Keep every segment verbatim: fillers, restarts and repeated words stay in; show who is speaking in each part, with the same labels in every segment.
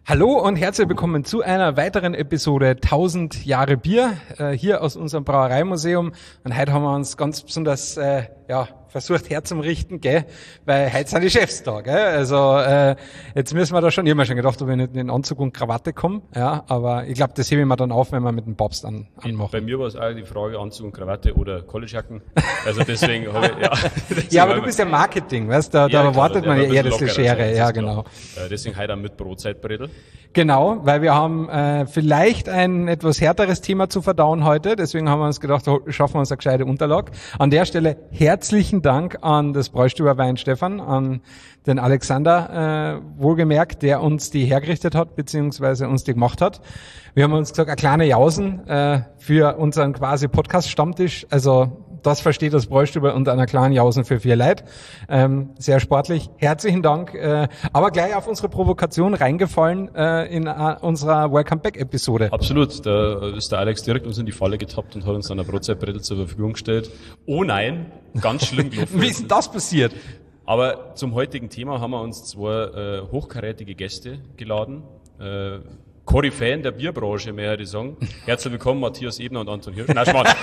Speaker 1: Hallo und herzlich willkommen zu einer weiteren Episode tausend Jahre Bier, äh, hier aus unserem Brauereimuseum. Und heute haben wir uns ganz besonders äh, ja versucht herzurichten, gell, weil heute sind die Chefs da, gell. Also äh, jetzt müssen wir da schon, ich habe mir schon gedacht, ob ich nicht in Anzug und Krawatte komme, ja, aber ich glaube, das hebe ich mir dann auf, wenn wir mit dem Papst an, anmachen.
Speaker 2: Bei mir war es auch die Frage, Anzug und Krawatte oder Collegejacken. Also deswegen habe ich, ja.
Speaker 1: Ja, aber du bist ja Marketing, weißt du, da,
Speaker 2: ja,
Speaker 1: da erwartet man ja eher das Legere, ja,
Speaker 2: genau. Äh, deswegen heute auch mit Brotzeitbredel.
Speaker 1: Genau, weil wir haben äh, vielleicht ein etwas härteres Thema zu verdauen heute, deswegen haben wir uns gedacht, schaffen wir uns eine gescheite Unterlage. An der Stelle herzlichen Dank an das Bräustüber Wein Stefan, an den Alexander, äh, wohlgemerkt, der uns die hergerichtet hat, beziehungsweise uns die gemacht hat. Wir haben uns gesagt, eine kleine Jausen äh, für unseren quasi Podcast-Stammtisch, also das versteht das Bräustüber und einer kleinen Jausen für vier Leute. Ähm, sehr sportlich. Herzlichen Dank. Äh, aber gleich auf unsere Provokation reingefallen äh, in uh, unserer Welcome Back-Episode.
Speaker 2: Absolut. Da ist der Alex direkt uns in die Falle getappt und hat uns dann eine Brotzeitbredel zur Verfügung gestellt. Oh nein, ganz schlimm gelaufen.
Speaker 1: Wie ist denn das passiert?
Speaker 2: Aber zum heutigen Thema haben wir uns zwei äh, hochkarätige Gäste geladen. Äh, Koryphäen der Bierbranche, mehr hätte ich sagen. Herzlich willkommen, Matthias Ebner und Anton Hirsch. Nein, Schmarrn.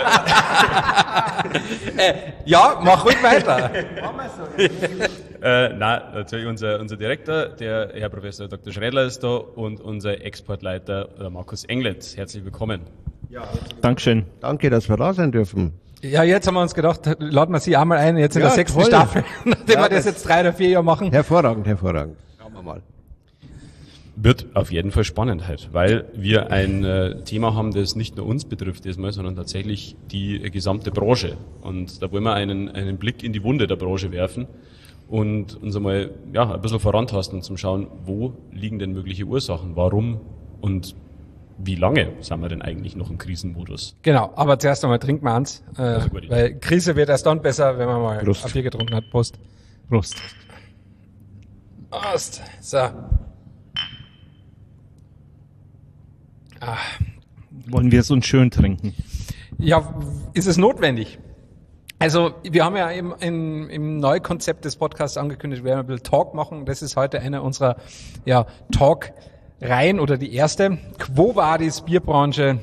Speaker 1: äh, ja, mach ruhig weiter.
Speaker 2: äh, nein, natürlich unser, unser Direktor, der Herr Professor Doktor Schredler ist da und unser Exportleiter der Markus Englert. Herzlich willkommen.
Speaker 3: Ja, Dankeschön. Danke, dass wir da sein dürfen.
Speaker 1: Ja, jetzt haben wir uns gedacht, laden wir Sie einmal ein, jetzt in
Speaker 3: ja,
Speaker 1: der sechsten
Speaker 3: toll.
Speaker 1: Staffel, nachdem
Speaker 3: ja,
Speaker 1: wir das jetzt drei oder vier Jahre machen.
Speaker 3: Hervorragend, hervorragend. Schauen wir mal.
Speaker 2: Wird auf jeden Fall spannend halt, weil wir ein äh, Thema haben, das nicht nur uns betrifft diesmal, sondern tatsächlich die äh, gesamte Branche. Und da wollen wir einen, einen Blick in die Wunde der Branche werfen und uns einmal ja, ein bisschen vorantasten und zum Schauen, wo liegen denn mögliche Ursachen, warum und wie lange sind wir denn eigentlich noch im Krisenmodus?
Speaker 1: Genau, aber zuerst einmal trinken wir eins, äh, also weil Krise wird erst dann besser, wenn man mal
Speaker 3: Prost.
Speaker 1: ein Bier getrunken hat. Prost. Prost. Prost. So.
Speaker 4: Ah. Wollen wir es uns schön trinken?
Speaker 1: Ja, ist es notwendig? Also wir haben ja im, im, im Neukonzept des Podcasts angekündigt, wir werden ein bisschen Talk machen. Das ist heute einer unserer ja, Talk-Reihen oder die erste. Quo vadis Bierbranche?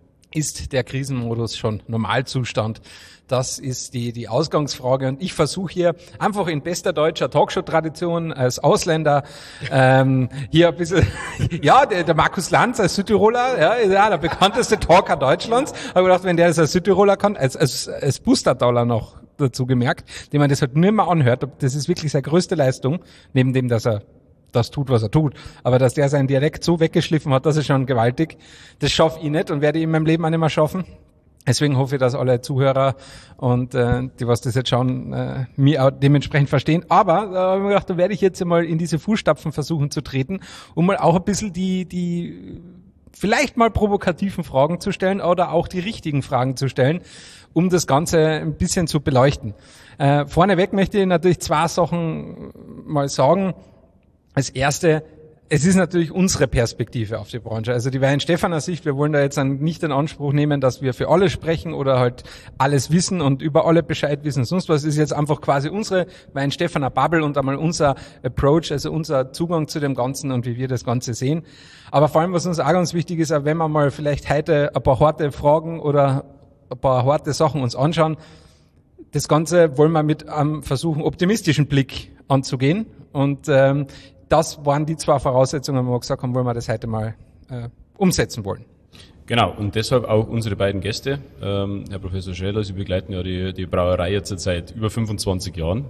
Speaker 1: Ist der Krisenmodus schon Normalzustand? Das ist die, die Ausgangsfrage. Und ich versuche hier einfach in bester deutscher Talkshow-Tradition als Ausländer ähm, hier ein bisschen, ja, der, der Markus Lanz als Südtiroler, ja, ist ja der bekannteste Talker Deutschlands. Habe gedacht, wenn der das als Südtiroler kann, als, als, als Booster-Dollar noch dazu gemerkt, dem man das halt nicht mehr anhört, das ist wirklich seine größte Leistung, neben dem, dass er das tut, was er tut. Aber dass der seinen Dialekt so weggeschliffen hat, das ist schon gewaltig. Das schaffe ich nicht und werde ich in meinem Leben auch nicht mehr schaffen. Deswegen hoffe ich, dass alle Zuhörer und äh, die, was das jetzt schauen, äh, mich auch dementsprechend verstehen. Aber da habe ich mir gedacht, da werde ich jetzt mal in diese Fußstapfen versuchen zu treten, um mal auch ein bisschen die, die vielleicht mal provokativen Fragen zu stellen oder auch die richtigen Fragen zu stellen, um das Ganze ein bisschen zu beleuchten. Äh, vorneweg möchte ich natürlich zwei Sachen mal sagen. Als erste, es ist natürlich unsere Perspektive auf die Branche. Also die Wein-Stefaner Sicht, wir wollen da jetzt nicht den Anspruch nehmen, dass wir für alle sprechen oder halt alles wissen und über alle Bescheid wissen. Sonst was ist jetzt einfach quasi unsere Wein-Stefaner Bubble und einmal unser Approach, also unser Zugang zu dem Ganzen und wie wir das Ganze sehen. Aber vor allem, was uns auch ganz wichtig ist, auch wenn wir mal vielleicht heute ein paar harte Fragen oder ein paar harte Sachen uns anschauen, das Ganze wollen wir mit einem versuchen, optimistischen Blick anzugehen. Und ähm, das waren die zwei Voraussetzungen, wo wir gesagt haben, wollen wir das heute mal äh, umsetzen wollen.
Speaker 2: Genau, und deshalb auch unsere beiden Gäste. Ähm, Herr Professor Schredler, Sie begleiten ja die, die Brauerei jetzt seit über fünfundzwanzig Jahren.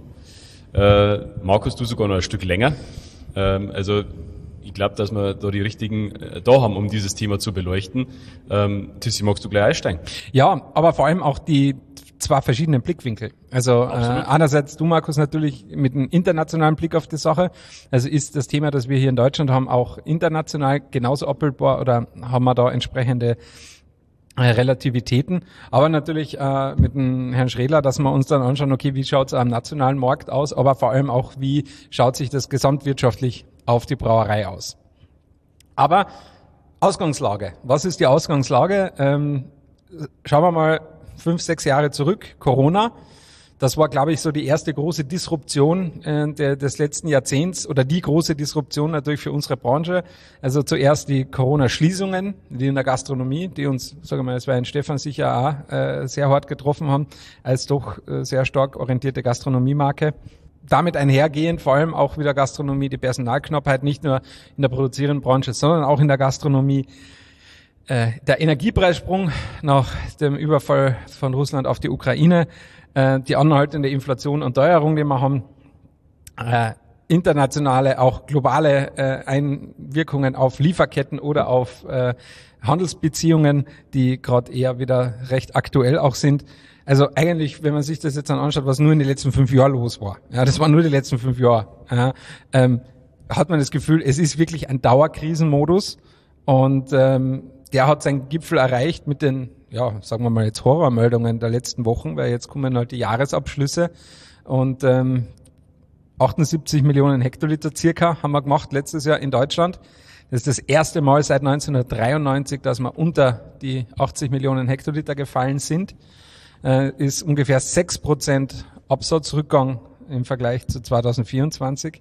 Speaker 2: Äh, Markus, du sogar noch ein Stück länger. Ähm, also ich glaube, dass wir da die richtigen äh, da haben, um dieses Thema zu beleuchten. Ähm, Tissi, magst du gleich einsteigen?
Speaker 1: Ja, aber vor allem auch die zwei verschiedenen Blickwinkel. Also äh, einerseits du, Markus, natürlich mit einem internationalen Blick auf die Sache. Also ist das Thema, das wir hier in Deutschland haben, auch international genauso abbildbar oder haben wir da entsprechende äh, Relativitäten. Aber natürlich äh, mit dem Herrn Schredler, dass wir uns dann anschauen, okay, wie schaut es am nationalen Markt aus, aber vor allem auch, wie schaut sich das gesamtwirtschaftlich auf die Brauerei aus. Aber Ausgangslage. Was ist die Ausgangslage? Ähm, schauen wir mal fünf, sechs Jahre zurück, Corona. Das war, glaube ich, so die erste große Disruption äh, der, des letzten Jahrzehnts oder die große Disruption natürlich für unsere Branche. Also zuerst die Corona-Schließungen, die in der Gastronomie, die uns, sagen wir mal, es war in Stefan sicher auch äh, sehr hart getroffen haben, als doch äh, sehr stark orientierte Gastronomiemarke. Damit einhergehend vor allem auch wieder Gastronomie, die Personalknappheit, nicht nur in der produzierenden Branche, sondern auch in der Gastronomie. Äh, der Energiepreissprung nach dem Überfall von Russland auf die Ukraine, äh, die anhaltende Inflation und Teuerung, die wir haben, äh, internationale, auch globale äh, Einwirkungen auf Lieferketten oder auf äh, Handelsbeziehungen, die gerade eher wieder recht aktuell auch sind. Also eigentlich, wenn man sich das jetzt dann anschaut, was nur in den letzten fünf Jahren los war, ja, das waren nur die letzten fünf Jahre, ja, ähm, hat man das Gefühl, es ist wirklich ein Dauerkrisenmodus und ähm, der hat seinen Gipfel erreicht mit den, ja, sagen wir mal jetzt Horrormeldungen der letzten Wochen, weil jetzt kommen halt die Jahresabschlüsse und ähm, achtundsiebzig Millionen Hektoliter circa haben wir gemacht letztes Jahr in Deutschland. Das ist das erste Mal seit neunzehnhundertdreiundneunzig, dass wir unter die achtzig Millionen Hektoliter gefallen sind. Äh, ist ungefähr sechs Prozent Absatzrückgang im Vergleich zu zweitausendvierundzwanzig.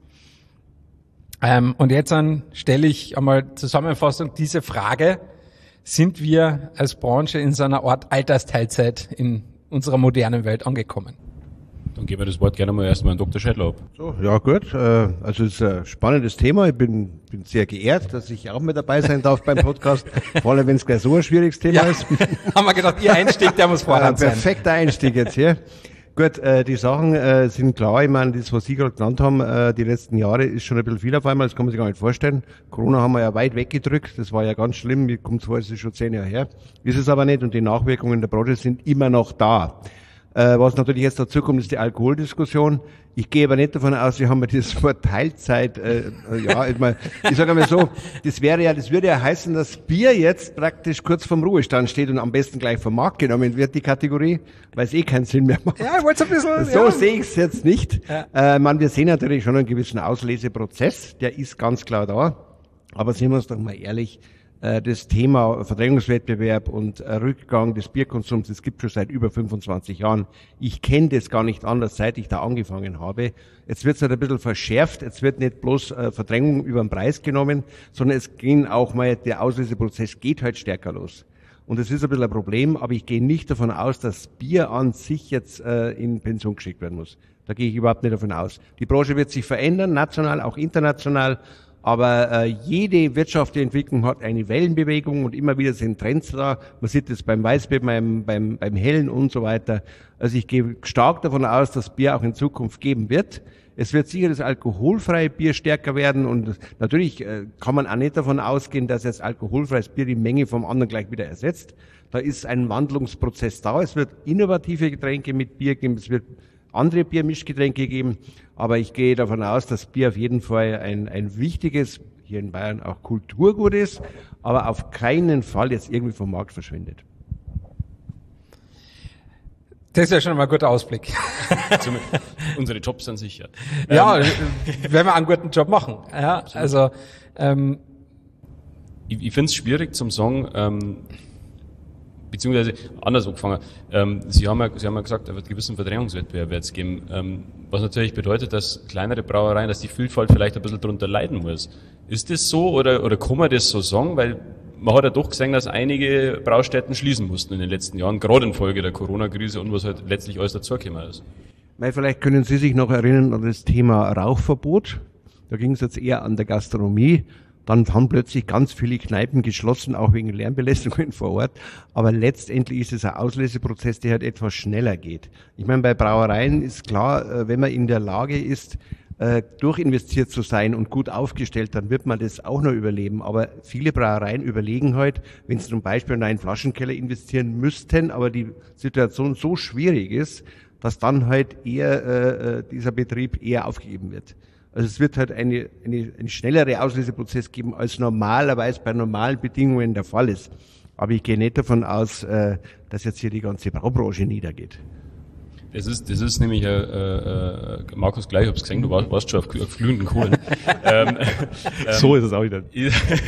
Speaker 1: Ähm, und jetzt dann stelle ich einmal Zusammenfassung diese Frage: Sind wir als Branche in so einer Art Altersteilzeit in unserer modernen Welt angekommen?
Speaker 2: Dann geben wir das Wort gerne mal erstmal an Doktor Scheidler ab.
Speaker 3: So, ja gut, äh, also es ist ein spannendes Thema. Ich bin, bin sehr geehrt, dass ich auch mit dabei sein darf beim Podcast, vor allem wenn es gleich so ein schwieriges Thema
Speaker 1: Ja,
Speaker 3: ist.
Speaker 1: haben wir gedacht, Ihr Einstieg, der muss Vorhand sein.
Speaker 3: Perfekter Einstieg jetzt hier. Gut, äh, die Sachen äh, sind klar. Ich meine, das, was Sie gerade genannt haben, äh, die letzten Jahre ist schon ein bisschen viel auf einmal. Das kann man sich gar nicht vorstellen. Corona haben wir ja weit weggedrückt. Das war ja ganz schlimm. Mir kommt vor, es ist schon zehn Jahre her. Ist es aber nicht. Und die Nachwirkungen der Branche sind immer noch da. Äh, was natürlich jetzt dazu kommt, ist die Alkoholdiskussion. Ich gehe aber nicht davon aus, wir haben ja dieses Wort Teilzeit, äh, ja, ich, mein, ich sage einmal so, das wäre ja, das würde ja heißen, dass Bier jetzt praktisch kurz vorm Ruhestand steht und am besten gleich vom Markt genommen wird, die Kategorie, weil es eh keinen Sinn mehr macht.
Speaker 1: Ja, ich wollte es ein bisschen...
Speaker 3: So
Speaker 1: ja.
Speaker 3: sehe ich es jetzt nicht.
Speaker 1: Ja.
Speaker 3: Äh, man, wir sehen natürlich schon einen gewissen Ausleseprozess, der ist ganz klar da. Aber sehen wir uns doch mal ehrlich, das Thema Verdrängungswettbewerb und Rückgang des Bierkonsums, das gibt schon seit über fünfundzwanzig Jahren. Ich kenne das gar nicht anders, seit ich da angefangen habe. Jetzt wird es halt ein bisschen verschärft. Jetzt wird nicht bloß Verdrängung über den Preis genommen, sondern es ging auch mal, der Auslöseprozess geht halt stärker los. Und das ist ein bisschen ein Problem, aber ich gehe nicht davon aus, dass Bier an sich jetzt äh, in Pension geschickt werden muss. Da gehe ich überhaupt nicht davon aus. Die Branche wird sich verändern, national, auch international. Aber äh, jede wirtschaftliche Entwicklung hat eine Wellenbewegung und immer wieder sind Trends da. Man sieht es beim Weißbier, beim, beim, beim Hellen und so weiter. Also ich gehe stark davon aus, dass Bier auch in Zukunft geben wird. Es wird sicher das alkoholfreie Bier stärker werden und natürlich äh, kann man auch nicht davon ausgehen, dass jetzt alkoholfreies Bier die Menge vom anderen gleich wieder ersetzt. Da ist ein Wandlungsprozess da. Es wird innovative Getränke mit Bier geben. Es wird andere Biermischgetränke geben, aber ich gehe davon aus, dass Bier auf jeden Fall ein, ein wichtiges, hier in Bayern auch Kulturgut ist, aber auf keinen Fall jetzt irgendwie vom Markt verschwindet.
Speaker 1: Das ist ja schon mal ein guter Ausblick.
Speaker 2: Zum, unsere Jobs sind sicher.
Speaker 1: Ja,
Speaker 2: ähm,
Speaker 1: wenn wir einen guten Job machen. Ja, also ähm,
Speaker 2: ich, ich finde es schwierig zum sagen, ähm, beziehungsweise anders angefangen. Ähm, Sie haben ja, Sie haben ja gesagt, es wird gewissen Verdrängungswettbewerb jetzt geben, ähm, was natürlich bedeutet, dass kleinere Brauereien, dass die Vielfalt vielleicht ein bisschen darunter leiden muss. Ist das so oder, oder kann man das so sagen? Weil man hat ja doch gesehen, dass einige Braustätten schließen mussten in den letzten Jahren, gerade infolge der Corona-Krise und was halt letztlich alles dazugekommen ist.
Speaker 3: Weil vielleicht können Sie sich noch erinnern an das Thema Rauchverbot. Da ging es jetzt eher an der Gastronomie. Dann haben plötzlich ganz viele Kneipen geschlossen, auch wegen Lärmbelästigungen vor Ort. Aber letztendlich ist es ein Auslöseprozess, der halt etwas schneller geht. Ich meine, bei Brauereien ist klar, wenn man in der Lage ist, durchinvestiert zu sein und gut aufgestellt, dann wird man das auch noch überleben. Aber viele Brauereien überlegen halt, wenn sie zum Beispiel in einen Flaschenkeller investieren müssten, aber die Situation so schwierig ist, dass dann halt eher äh, dieser Betrieb eher aufgegeben wird. Also es wird halt eine, eine, eine schnellere Auslöseprozess geben, als normalerweise bei normalen Bedingungen der Fall ist. Aber ich gehe nicht davon aus, äh, dass jetzt hier die ganze Braubranche niedergeht.
Speaker 2: Das ist, das ist nämlich, äh, äh, Markus, gleich, ich hab's gesehen, du warst, warst schon auf, auf glühenden Kohlen. ähm, ähm,
Speaker 4: so ist es auch wieder.
Speaker 2: äh,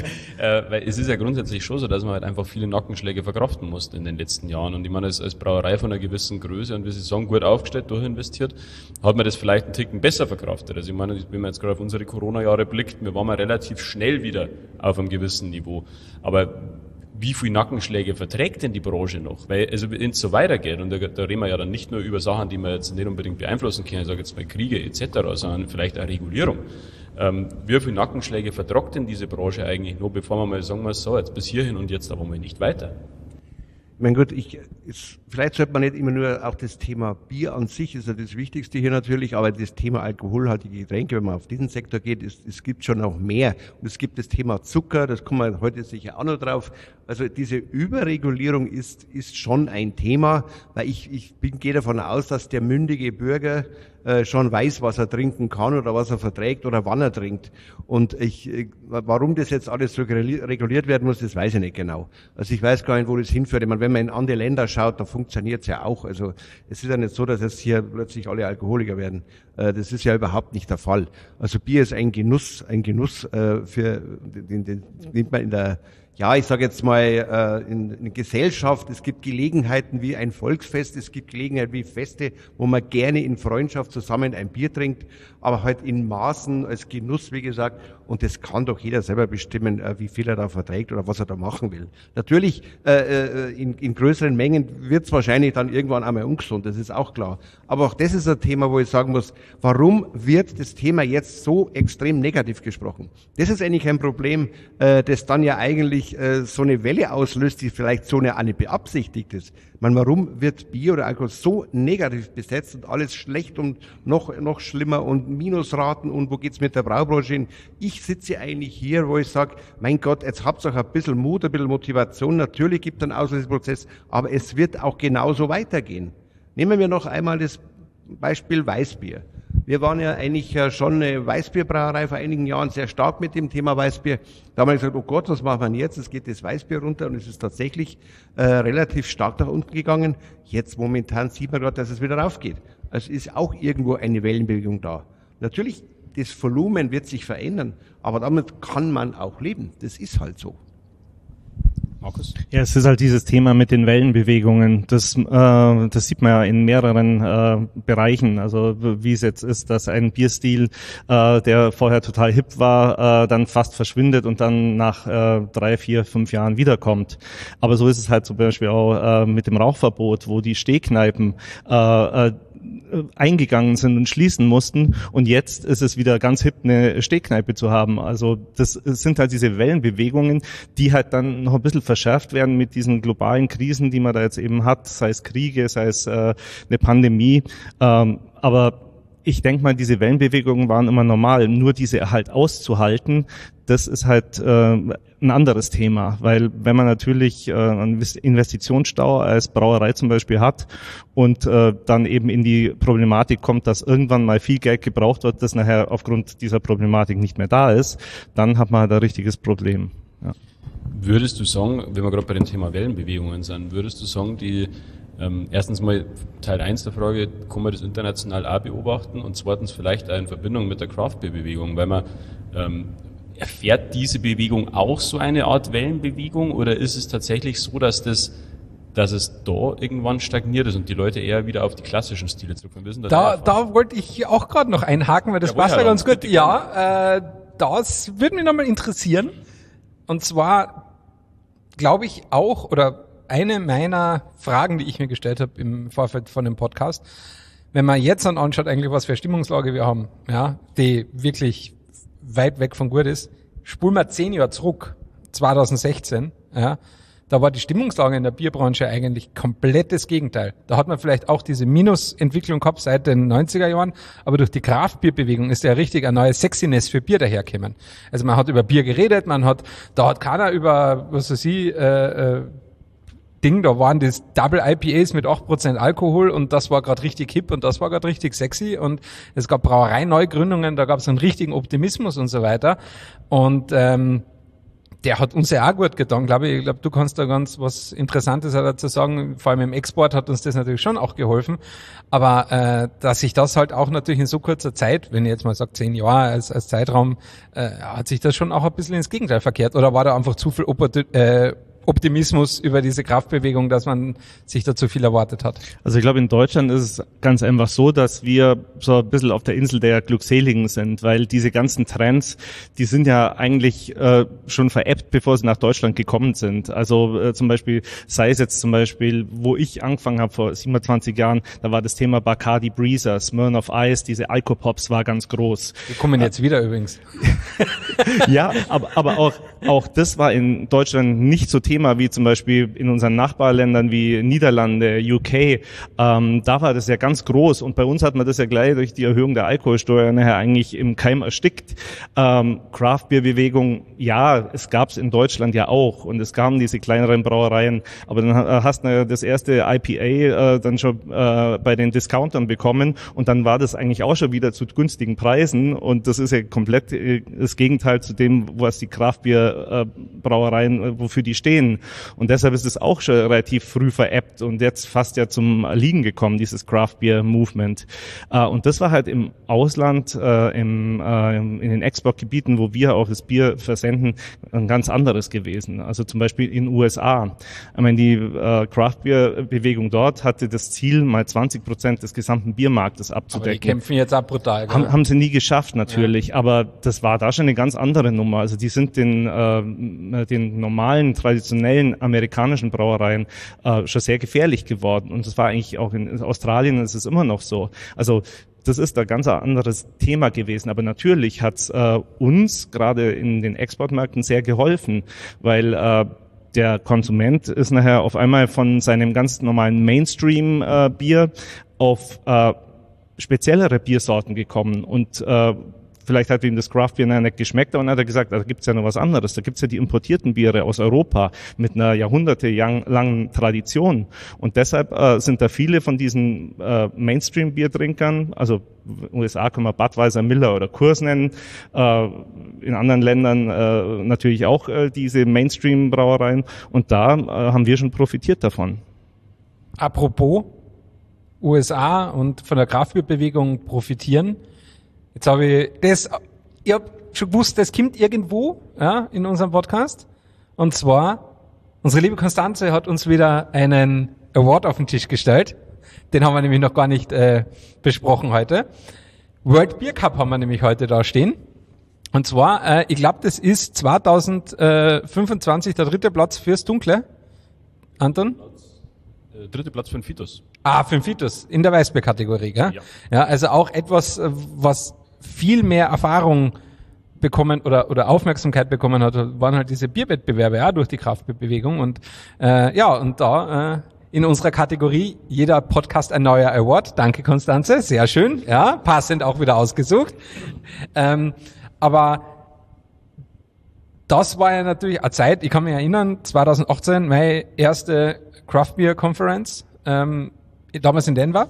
Speaker 2: weil es ist ja grundsätzlich schon so, dass man halt einfach viele Nackenschläge verkraften musste in den letzten Jahren. Und ich meine, als, als Brauerei von einer gewissen Größe und wie Sie sagen, gut aufgestellt, durchinvestiert, hat man das vielleicht einen Ticken besser verkraftet. Also ich meine, wenn man jetzt gerade auf unsere Corona-Jahre blickt, wir waren mal relativ schnell wieder auf einem gewissen Niveau. Aber wie viel Nackenschläge verträgt denn die Branche noch? Weil, also, wenn es so weitergeht, und da, da reden wir ja dann nicht nur über Sachen, die wir jetzt nicht unbedingt beeinflussen können, ich sage jetzt mal Kriege et cetera, sondern vielleicht auch Regulierung. Ähm, wie viel Nackenschläge vertragt denn diese Branche eigentlich noch, bevor man mal sagen muss, so, jetzt bis hierhin und jetzt aber mal nicht weiter?
Speaker 3: Ich meine, gut, ich, es, vielleicht sollte man nicht immer nur auch das Thema Bier an sich, ist ja das Wichtigste hier natürlich, aber das Thema alkoholhaltige Getränke, wenn man auf diesen Sektor geht, ist, es gibt schon noch mehr. Und es gibt das Thema Zucker, das kommen wir heute sicher auch noch drauf. Also diese Überregulierung ist, ist schon ein Thema, weil ich, ich bin, gehe davon aus, dass der mündige Bürger äh, schon weiß, was er trinken kann oder was er verträgt oder wann er trinkt. Und ich, äh, warum das jetzt alles so reguliert werden muss, das weiß ich nicht genau. Also ich weiß gar nicht, wo das hinführt. Ich meine, wenn man in andere Länder schaut, da funktioniert es ja auch. Also es ist ja nicht so, dass jetzt hier plötzlich alle Alkoholiker werden. Äh, das ist ja überhaupt nicht der Fall. Also Bier ist ein Genuss, ein Genuss äh, für den, den nimmt man in der Ja, ich sage jetzt mal, äh, in, in Gesellschaft, es gibt Gelegenheiten wie ein Volksfest, es gibt Gelegenheiten wie Feste, wo man gerne in Freundschaft zusammen ein Bier trinkt, aber halt in Maßen als Genuss, wie gesagt, und das kann doch jeder selber bestimmen, äh, wie viel er da verträgt oder was er da machen will. Natürlich, äh, in, in größeren Mengen wird es wahrscheinlich dann irgendwann einmal ungesund, das ist auch klar. Aber auch das ist ein Thema, wo ich sagen muss, warum wird das Thema jetzt so extrem negativ gesprochen? Das ist eigentlich ein Problem, äh, das dann ja eigentlich so eine Welle auslöst, die vielleicht so eine, eine beabsichtigt ist. Ich meine, warum wird Bier oder Alkohol so negativ besetzt und alles schlecht und noch, noch schlimmer und Minusraten und wo geht's mit der Braubranche hin? Ich sitze eigentlich hier, wo ich sage, mein Gott, jetzt habt ihr auch ein bisschen Mut, ein bisschen Motivation. Natürlich gibt es einen Auslöseprozess, aber es wird auch genauso weitergehen. Nehmen wir noch einmal das Beispiel Weißbier. Wir waren ja eigentlich schon eine Weißbierbrauerei vor einigen Jahren sehr stark mit dem Thema Weißbier. Da haben wir gesagt, oh Gott, was machen wir denn jetzt? Es geht das Weißbier runter und es ist tatsächlich äh, relativ stark nach unten gegangen. Jetzt momentan sieht man gerade, dass es wieder raufgeht. Also ist auch irgendwo eine Wellenbewegung da. Natürlich, das Volumen wird sich verändern, aber damit kann man auch leben. Das ist halt so.
Speaker 2: Markus?
Speaker 4: Ja, es ist halt dieses Thema mit den Wellenbewegungen. Das, äh, das sieht man ja in mehreren äh, Bereichen. Also wie es jetzt ist, dass ein Bierstil, äh, der vorher total hip war, äh, dann fast verschwindet und dann nach äh, drei, vier, fünf Jahren wiederkommt. Aber so ist es halt zum Beispiel auch äh, mit dem Rauchverbot, wo die Stehkneipen äh, äh, eingegangen sind und schließen mussten und jetzt ist es wieder ganz hip, eine Stehkneipe zu haben. Also das sind halt diese Wellenbewegungen, die halt dann noch ein bisschen verschärft werden mit diesen globalen Krisen, die man da jetzt eben hat, sei es Kriege, sei es äh, eine Pandemie, ähm, aber ich denke mal, diese Wellenbewegungen waren immer normal, nur diese halt auszuhalten, das ist halt äh, ein anderes Thema, weil wenn man natürlich äh, einen Investitionsstau als Brauerei zum Beispiel hat und äh, dann eben in die Problematik kommt, dass irgendwann mal viel Geld gebraucht wird, das nachher aufgrund dieser Problematik nicht mehr da ist, dann hat man halt ein richtiges Problem. Ja.
Speaker 2: Würdest du sagen, wenn wir gerade bei dem Thema Wellenbewegungen sind, würdest du sagen, die Ähm, erstens mal Teil eins der Frage, kann man das international auch beobachten und zweitens vielleicht auch in Verbindung mit der Craft-Beer-Bewegung, weil man ähm, erfährt diese Bewegung auch so eine Art Wellenbewegung oder ist es tatsächlich so, dass das dass es da irgendwann stagniert ist und die Leute eher wieder auf die klassischen Stile zurückkommen müssen?
Speaker 1: Da, da wollte ich auch gerade noch einhaken, weil das
Speaker 2: ja,
Speaker 1: passt ja ganz gut.
Speaker 2: bitte,
Speaker 1: Ja, äh, das würde mich nochmal interessieren. Und zwar glaube ich auch, oder eine meiner Fragen, die ich mir gestellt habe im Vorfeld von dem Podcast, wenn man jetzt dann anschaut, eigentlich was für Stimmungslage wir haben, ja, die wirklich weit weg von gut ist, spulen wir zehn Jahre zurück, zwanzig sechzehn, ja, da war die Stimmungslage in der Bierbranche eigentlich komplett das Gegenteil. Da hat man vielleicht auch diese Minusentwicklung gehabt seit den neunziger Jahren, aber durch die Craft-Bier-Bewegung ist ja richtig eine neue Sexiness für Bier dahergekommen. Also man hat über Bier geredet, man hat, da hat keiner über, was weiß ich, äh, äh, Ding, da waren das Double I P As mit acht Prozent Alkohol und das war gerade richtig hip und das war gerade richtig sexy und es gab Brauereineugründungen, da gab es einen richtigen Optimismus und so weiter und ähm, der hat uns ja auch gut getan, glaube ich. Ich glaube, du kannst da ganz was Interessantes dazu sagen. Vor allem im Export hat uns das natürlich schon auch geholfen. Aber äh, dass sich das halt auch natürlich in so kurzer Zeit, wenn ich jetzt mal sage zehn Jahre als, als Zeitraum, äh, hat sich das schon auch ein bisschen ins Gegenteil verkehrt. Oder war da einfach zu viel Opportun- äh, Optimismus über diese Kraftbewegung, dass man sich da zu viel erwartet hat?
Speaker 4: Also ich glaube, in Deutschland ist es ganz einfach so, dass wir so ein bisschen auf der Insel der Glückseligen sind, weil diese ganzen Trends, die sind ja eigentlich äh, schon veräppt, bevor sie nach Deutschland gekommen sind. Also äh, zum Beispiel, sei es jetzt zum Beispiel, wo ich angefangen habe vor siebenundzwanzig Jahren, da war das Thema Bacardi Breezer, Smirnoff Ice, diese Alkopops war ganz groß.
Speaker 1: Wir kommen jetzt wieder übrigens.
Speaker 4: Ja, aber, aber auch, auch das war in Deutschland nicht so Thema wie zum Beispiel in unseren Nachbarländern wie Niederlande, U K. Ähm, da war das ja ganz groß und bei uns hat man das ja gleich durch die Erhöhung der Alkoholsteuer nachher eigentlich im Keim erstickt. Ähm, Craft-Beer-Bewegung, ja, es gab es in Deutschland ja auch und es gaben diese kleineren Brauereien, aber dann hast du das erste I P A äh, dann schon äh, bei den Discountern bekommen und dann war das eigentlich auch schon wieder zu günstigen Preisen und das ist ja komplett äh, das Gegenteil zu dem, was die Craft-Bier-Brauereien, äh, wofür die stehen. Und deshalb ist es auch schon relativ früh veräppt und jetzt fast ja zum Liegen gekommen, dieses Craft Beer Movement. Und das war halt im Ausland, im, in den Exportgebieten, wo wir auch das Bier versenden, ein ganz anderes gewesen. Also zum Beispiel in den U S A. Ich meine, die Craft Beer Bewegung dort hatte das Ziel, mal zwanzig Prozent des gesamten Biermarktes abzudecken.
Speaker 1: Aber die kämpfen jetzt auch brutal.
Speaker 4: Haben, haben sie nie geschafft natürlich, ja. Aber das war da schon eine ganz andere Nummer. Also die sind den, äh, den normalen, traditionellen amerikanischen Brauereien äh, schon sehr gefährlich geworden. Und das war eigentlich auch in Australien, das ist immer noch so. Also das ist ein ganz anderes Thema gewesen. Aber natürlich hat es äh, uns gerade in den Exportmärkten sehr geholfen, weil äh, der Konsument ist nachher auf einmal von seinem ganz normalen Mainstream-Bier äh, auf äh, speziellere Biersorten gekommen und äh, vielleicht hat ihm das Craft-Bier nicht geschmeckt, und dann hat er gesagt, da gibt's ja noch was anderes. Da gibt's ja die importierten Biere aus Europa mit einer jahrhundertelangen Tradition. Und deshalb äh, sind da viele von diesen äh, Mainstream-Biertrinkern, also U S A kann man Budweiser, Miller oder Coors nennen, äh, in anderen Ländern äh, natürlich auch äh, diese Mainstream-Brauereien. Und da äh, haben wir schon profitiert davon.
Speaker 1: Apropos U S A und von der Kraftbierbewegung profitieren. Jetzt habe ich das, ich habe schon gewusst, das kommt irgendwo, ja, in unserem Podcast. Und zwar, unsere liebe Konstanze hat uns wieder einen Award auf den Tisch gestellt. Den haben wir nämlich noch gar nicht äh, besprochen heute. World Beer Cup haben wir nämlich heute da stehen. Und zwar, äh, ich glaube, das ist zweitausendfünfundzwanzig der dritte Platz fürs Dunkle. Anton?
Speaker 2: Äh, dritte Platz für den Fitus.
Speaker 1: Ah, für den Fitus, in der Weißbier-Kategorie, gell?
Speaker 2: Ja.
Speaker 1: Ja, also auch etwas, was viel mehr Erfahrung bekommen oder oder Aufmerksamkeit bekommen hat, waren halt diese Bierwettbewerbe, ja, durch die Kraftbierbewegung. Und äh, ja, und da äh, in unserer Kategorie jeder Podcast ein neuer Award. Danke, Konstanze, sehr schön, ja, passend auch wieder ausgesucht. Ähm, aber das war ja natürlich eine Zeit, ich kann mich erinnern, zweitausendachtzehn, meine erste Craft Beer Conference, ähm, damals in Denver,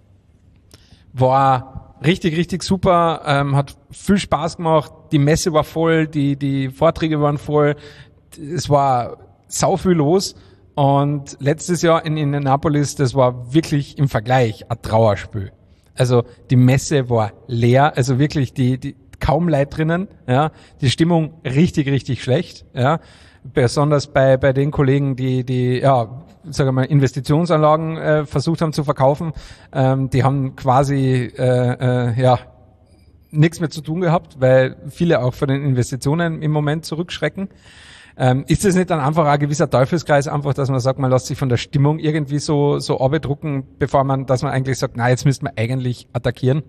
Speaker 1: war richtig, richtig super, ähm, hat viel Spaß gemacht, die Messe war voll, die, die Vorträge waren voll, es war sau viel los und letztes Jahr in Indianapolis, das war wirklich im Vergleich ein Trauerspiel. Also die Messe war leer, also wirklich die, die kaum Leute drinnen, ja, die Stimmung richtig, richtig schlecht, ja, besonders bei, bei den Kollegen, die, die, ja, sagen wir mal, Investitionsanlagen äh, versucht haben zu verkaufen, ähm, die haben quasi äh, äh, ja nichts mehr zu tun gehabt, weil viele auch von den Investitionen im Moment zurückschrecken. Ähm, ist das nicht dann einfach ein gewisser Teufelskreis, einfach, dass man sagt, man lässt sich von der Stimmung irgendwie so so abdrucken, bevor man, dass man eigentlich sagt, na, jetzt müsste man eigentlich attackieren?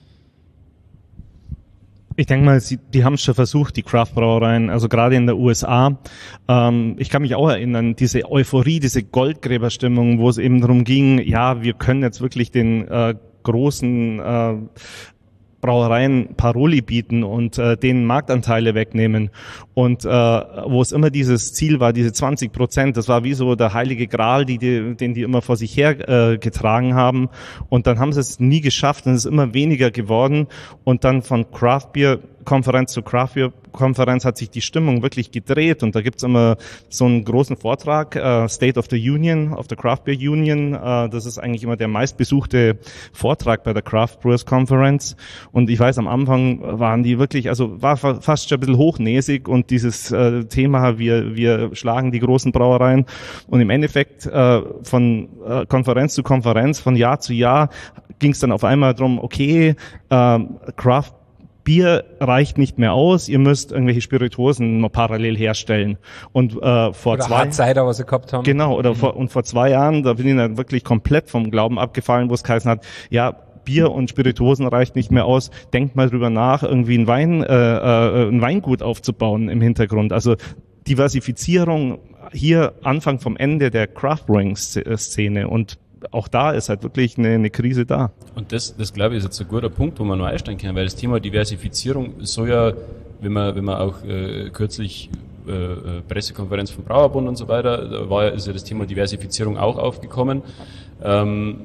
Speaker 4: Ich denke mal, sie, die haben es schon versucht, die Craft-Brauereien, also gerade in der U S A. Ähm, ich kann mich auch erinnern, diese Euphorie, diese Goldgräberstimmung, wo es eben darum ging, ja, wir können jetzt wirklich den äh, großen äh, Brauereien Paroli bieten und äh, denen Marktanteile wegnehmen. Und äh, wo es immer dieses Ziel war, diese zwanzig Prozent, das war wie so der heilige Gral, die, die, den die immer vor sich her äh, getragen haben. Und dann haben sie es nie geschafft und es ist immer weniger geworden. Und dann von Craft Beer Konferenz zu Craft Beer Konferenz hat sich die Stimmung wirklich gedreht und da gibt's immer so einen großen Vortrag, äh, State of the Union, of the Craft Beer Union. Äh, das ist eigentlich immer der meistbesuchte Vortrag bei der Craft Brewers Conference und ich weiß, am Anfang waren die wirklich, also war fa- fast schon ein bisschen hochnäsig und dieses äh, Thema, wir wir schlagen die großen Brauereien und im Endeffekt äh, von äh, Konferenz zu Konferenz, von Jahr zu Jahr ging es dann auf einmal drum, okay, äh, Craft Bier reicht nicht mehr aus, ihr müsst irgendwelche Spirituosen noch parallel herstellen. Und äh, vor
Speaker 1: oder
Speaker 4: zwei
Speaker 1: Hard Cider, was sie gehabt haben.
Speaker 4: Genau, oder
Speaker 1: mhm.
Speaker 4: vor, und vor zwei Jahren, da bin ich dann wirklich komplett vom Glauben abgefallen, wo es geheißen hat, ja, Bier und Spirituosen reicht nicht mehr aus, denkt mal drüber nach, irgendwie ein Wein, äh, äh, ein Weingut aufzubauen im Hintergrund. Also Diversifizierung hier Anfang vom Ende der Craft Brewing Szene und auch da ist halt wirklich eine, eine Krise da.
Speaker 2: Und das, das glaube ich, ist jetzt ein guter Punkt, wo man noch einsteigen kann, weil das Thema Diversifizierung soll ja, wenn man, wenn man auch äh, kürzlich äh, Pressekonferenz vom Brauerbund und so weiter, da war ja, ist ja das Thema Diversifizierung auch aufgekommen. Ähm,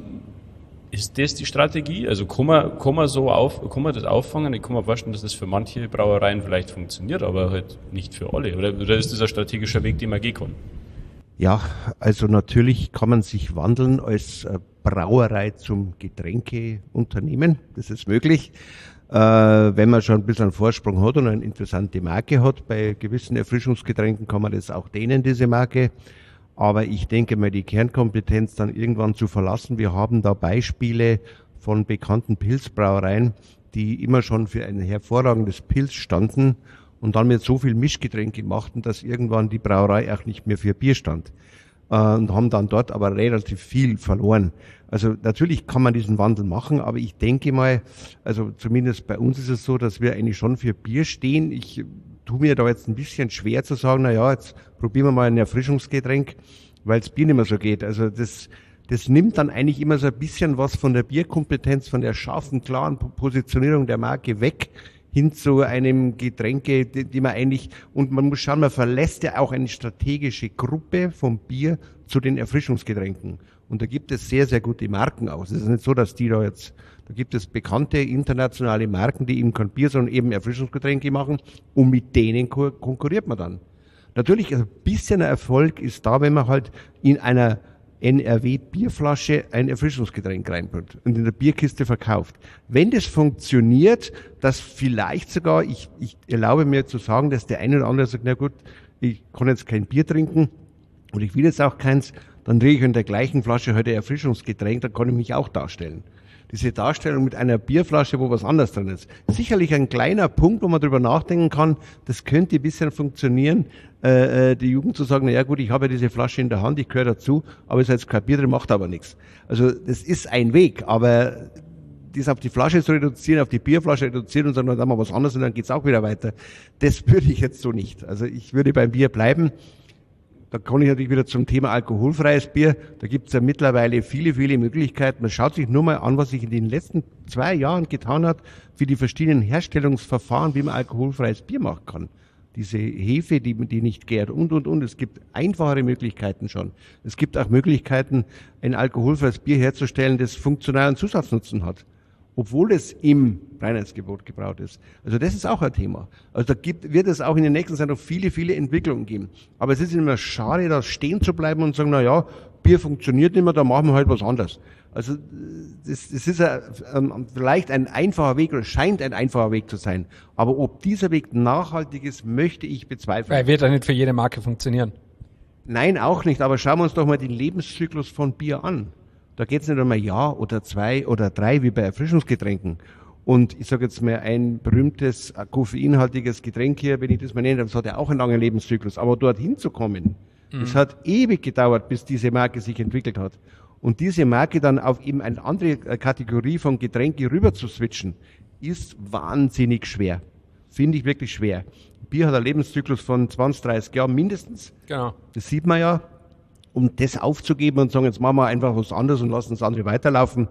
Speaker 2: ist das die Strategie? Also kann man, kann man so auf, kann man das auffangen? Ich kann mir vorstellen, dass das für manche Brauereien vielleicht funktioniert, aber halt nicht für alle. Oder, oder ist das ein strategischer Weg, den man gehen kann?
Speaker 3: Ja, also natürlich kann man sich wandeln als Brauerei zum Getränkeunternehmen. Das ist möglich, äh, wenn man schon ein bisschen einen Vorsprung hat und eine interessante Marke hat. Bei gewissen Erfrischungsgetränken kann man das auch dehnen, diese Marke. Aber ich denke mal, die Kernkompetenz dann irgendwann zu verlassen. Wir haben da Beispiele von bekannten Pilzbrauereien, die immer schon für ein hervorragendes Pilz standen und dann mit so viel Mischgetränke machten, dass irgendwann die Brauerei auch nicht mehr für Bier stand. Äh, und haben dann dort aber relativ viel verloren. Also natürlich kann man diesen Wandel machen, aber ich denke mal, also zumindest bei uns ist es so, dass wir eigentlich schon für Bier stehen. Ich tue mir da jetzt ein bisschen schwer zu sagen, na ja, jetzt probieren wir mal ein Erfrischungsgetränk, weil das Bier nicht mehr so geht. Also das, das nimmt dann eigentlich immer so ein bisschen was von der Bierkompetenz, von der scharfen, klaren Positionierung der Marke weg, hin zu einem Getränke, die, die man eigentlich, und man muss schauen, man verlässt ja auch eine strategische Gruppe vom Bier zu den Erfrischungsgetränken. Und da gibt es sehr, sehr gute Marken aus. Es ist nicht so, dass die da jetzt, da gibt es bekannte internationale Marken, die eben kein Bier, sondern eben Erfrischungsgetränke machen, und mit denen ko- konkurriert man dann. Natürlich, ein bisschen Erfolg ist da, wenn man halt in einer N R W-Bierflasche ein Erfrischungsgetränk reinbringt und in der Bierkiste verkauft. Wenn das funktioniert, dass vielleicht sogar, ich, ich erlaube mir zu sagen, dass der eine oder andere sagt, na gut, ich kann jetzt kein Bier trinken und ich will jetzt auch keins, dann trinke ich in der gleichen Flasche heute ein Erfrischungsgetränk, dann kann ich mich auch darstellen. Diese Darstellung mit einer Bierflasche, wo was anderes drin ist. Sicherlich ein kleiner Punkt, wo man drüber nachdenken kann, das könnte ein bisschen funktionieren, äh, die Jugend zu sagen, na ja gut, ich habe ja diese Flasche in der Hand, ich gehöre dazu, aber es ist jetzt kein Bier drin, macht aber nichts. Also das ist ein Weg, aber das auf die Flasche zu reduzieren, auf die Bierflasche reduzieren und sagen, dann machen wir was anderes und dann geht's auch wieder weiter, das würde ich jetzt so nicht. Also ich würde beim Bier bleiben. Da komme ich natürlich wieder zum Thema alkoholfreies Bier. Da gibt es ja mittlerweile viele, viele Möglichkeiten. Man schaut sich nur mal an, was sich in den letzten zwei Jahren getan hat, für die verschiedenen Herstellungsverfahren, wie man alkoholfreies Bier machen kann. Diese Hefe, die, die nicht gärt und, und, und. Es gibt einfachere Möglichkeiten schon. Es gibt auch Möglichkeiten, ein alkoholfreies Bier herzustellen, das funktionalen Zusatznutzen hat, obwohl es im Reinheitsgebot gebraut ist. Also das ist auch ein Thema. Also da gibt, wird es auch in den nächsten Zeit noch viele, viele Entwicklungen geben. Aber es ist immer schade, da stehen zu bleiben und sagen, na ja, Bier funktioniert nicht mehr, da machen wir halt was anderes. Also das, das ist ein, ähm, vielleicht ein einfacher Weg oder scheint ein einfacher Weg zu sein. Aber ob dieser Weg nachhaltig ist, möchte ich bezweifeln.
Speaker 1: Weil wird ja nicht für jede Marke funktionieren.
Speaker 3: Nein, auch nicht. Aber schauen wir uns doch mal den Lebenszyklus von Bier an. Da geht es nicht um ein Jahr oder zwei oder drei wie bei Erfrischungsgetränken. Und ich sage jetzt mal, ein berühmtes koffeinhaltiges Getränk hier, wenn ich das mal nenne, das hat ja auch einen langen Lebenszyklus. Aber dorthin zu kommen, mhm. es hat ewig gedauert, bis diese Marke sich entwickelt hat. Und diese Marke dann auf eben eine andere Kategorie von Getränke rüber zu switchen, ist wahnsinnig schwer. Finde ich wirklich schwer. Bier hat einen Lebenszyklus von zwanzig, dreißig Jahren mindestens.
Speaker 1: Genau.
Speaker 3: Das sieht man ja. Um das aufzugeben und sagen, jetzt machen wir einfach was anderes und lassen das andere weiterlaufen,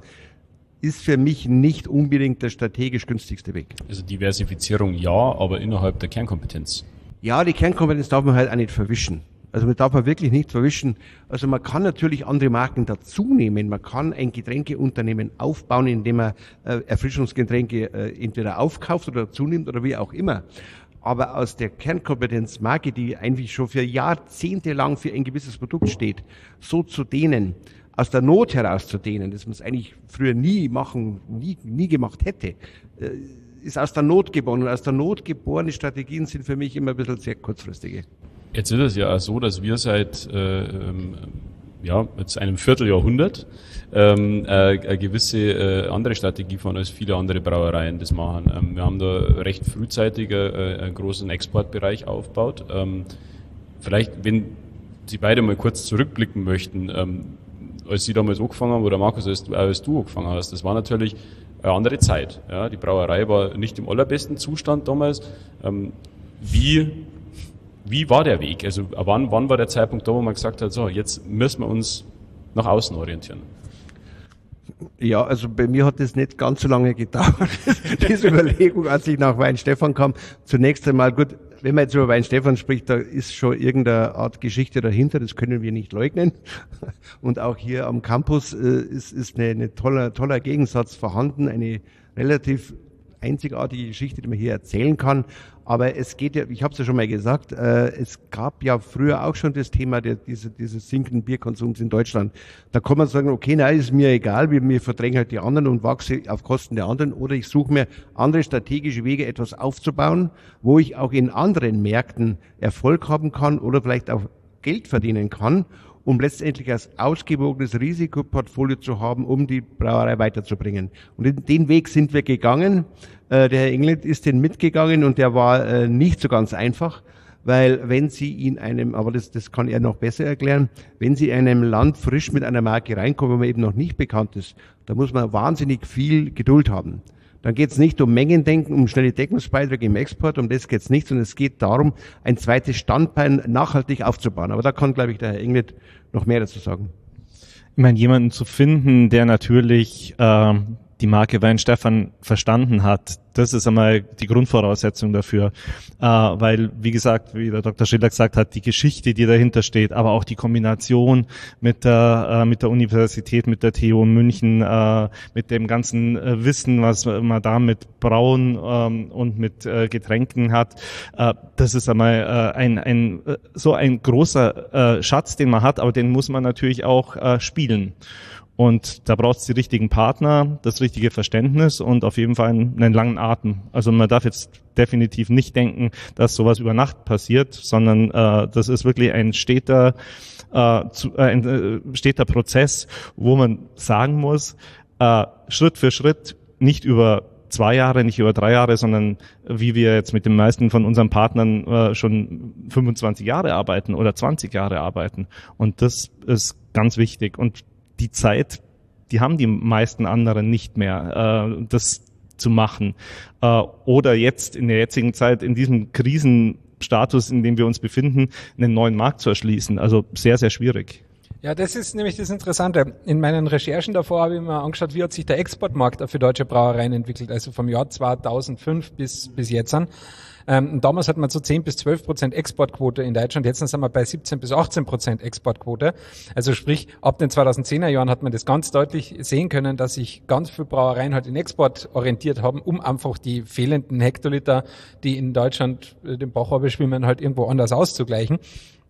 Speaker 3: ist für mich nicht unbedingt der strategisch günstigste Weg.
Speaker 2: Also Diversifizierung ja, aber innerhalb der Kernkompetenz.
Speaker 3: Ja, die Kernkompetenz darf man halt auch nicht verwischen. Also man darf man wirklich nicht verwischen. Also man kann natürlich andere Marken dazu nehmen. Man kann ein Getränkeunternehmen aufbauen, indem man äh, Erfrischungsgetränke äh, entweder aufkauft oder dazu nimmt oder wie auch immer. aber aus der Kernkompetenz Marke, die eigentlich schon für Jahrzehnte lang für ein gewisses Produkt steht, so zu dehnen, aus der Not heraus zu dehnen, das man es eigentlich früher nie machen, nie, nie gemacht hätte, ist aus der Not geboren. Und aus der Not geborene Strategien sind für mich immer ein bisschen sehr kurzfristige.
Speaker 2: Jetzt ist es ja auch so, dass wir seit äh, ähm, ja, jetzt einem Vierteljahrhundert ähm, äh, eine gewisse äh, andere Strategie fahren als viele andere Brauereien das machen. Ähm, wir haben da recht frühzeitig äh, einen großen Exportbereich aufgebaut. Ähm, vielleicht, wenn Sie beide mal kurz zurückblicken möchten, ähm, als Sie damals angefangen haben, oder Markus, als du, als du angefangen hast, das war natürlich eine andere Zeit. Ja, die Brauerei war nicht im allerbesten Zustand damals. Ähm, wie Wie war der Weg? Also wann, wann war der Zeitpunkt da, wo man gesagt hat, so, jetzt müssen wir uns nach außen orientieren?
Speaker 3: Ja, also bei mir hat das nicht ganz so lange gedauert, diese Überlegung, als ich nach Weinstefan kam. Zunächst einmal, gut, wenn man jetzt über Weinstefan spricht, da ist schon irgendeine Art Geschichte dahinter, das können wir nicht leugnen. Und auch hier am Campus äh, ist, ist eine, eine toller, toller Gegensatz vorhanden, eine relativ einzigartige Geschichte, die man hier erzählen kann. Aber es geht ja, ich habe es ja schon mal gesagt, äh, es gab ja früher auch schon das Thema der, diese, dieses sinkenden Bierkonsums in Deutschland. Da kann man sagen, okay, nein, ist mir egal, wir, wir verdrängen halt die anderen und wachse auf Kosten der anderen. Oder ich suche mir andere strategische Wege, etwas aufzubauen, wo ich auch in anderen Märkten Erfolg haben kann oder vielleicht auch Geld verdienen kann, um letztendlich ein ausgewogenes Risikoportfolio zu haben, um die Brauerei weiterzubringen. Und den Weg sind wir gegangen. Der Herr Englert ist den mitgegangen und der war nicht so ganz einfach, weil wenn Sie in einem, aber das, das kann er noch besser erklären, wenn Sie in einem Land frisch mit einer Marke reinkommen, wo man eben noch nicht bekannt ist, da muss man wahnsinnig viel Geduld haben. Dann geht es nicht um Mengendenken, um schnelle Deckungsbeiträge im Export, um das geht es nicht, sondern es geht darum, ein zweites Standbein nachhaltig aufzubauen. Aber da kann, glaube ich, der Herr Englert noch mehr dazu sagen.
Speaker 4: Ich meine, jemanden zu finden, der natürlich äh, die Marke Weinstefan verstanden hat, das ist einmal die Grundvoraussetzung dafür, äh, weil, wie gesagt, wie der Doktor Schiller gesagt hat, die Geschichte, die dahinter steht, aber auch die Kombination mit der äh, mit der Universität, mit der T U München, äh, mit dem ganzen äh, Wissen, was man da mit Brauen ähm, und mit äh, Getränken hat, äh, das ist einmal äh, ein ein äh, so ein großer äh, Schatz, den man hat, aber den muss man natürlich auch äh, spielen. Und da braucht es die richtigen Partner, das richtige Verständnis und auf jeden Fall einen, einen langen Atem. Also man darf jetzt definitiv nicht denken, dass sowas über Nacht passiert, sondern äh, das ist wirklich ein steter, äh, zu, äh, ein äh, steter Prozess, wo man sagen muss, äh, Schritt für Schritt, nicht über zwei Jahre, nicht über drei Jahre, sondern wie wir jetzt mit den meisten von unseren Partnern äh, schon fünfundzwanzig Jahre arbeiten oder zwanzig Jahre arbeiten. Und das ist ganz wichtig. Und die Zeit, die haben die meisten anderen nicht mehr, äh, das zu machen. Äh, oder jetzt in der jetzigen Zeit, in diesem Krisenstatus, in dem wir uns befinden, einen neuen Markt zu erschließen. Also sehr, sehr schwierig.
Speaker 1: Ja, das ist nämlich das Interessante. In meinen Recherchen davor habe ich mir angeschaut, wie hat sich der Exportmarkt für deutsche Brauereien entwickelt, also vom Jahr zweitausendfünf bis, bis jetzt an. Ähm, damals hatten wir so zehn bis zwölf Prozent Exportquote in Deutschland, jetzt sind wir bei siebzehn bis achtzehn Prozent Exportquote. Also sprich, ab den zweitausendzehner Jahren hat man das ganz deutlich sehen können, dass sich ganz viele Brauereien halt in Export orientiert haben, um einfach die fehlenden Hektoliter, die in Deutschland den Bach runterschwimmen, halt irgendwo anders auszugleichen.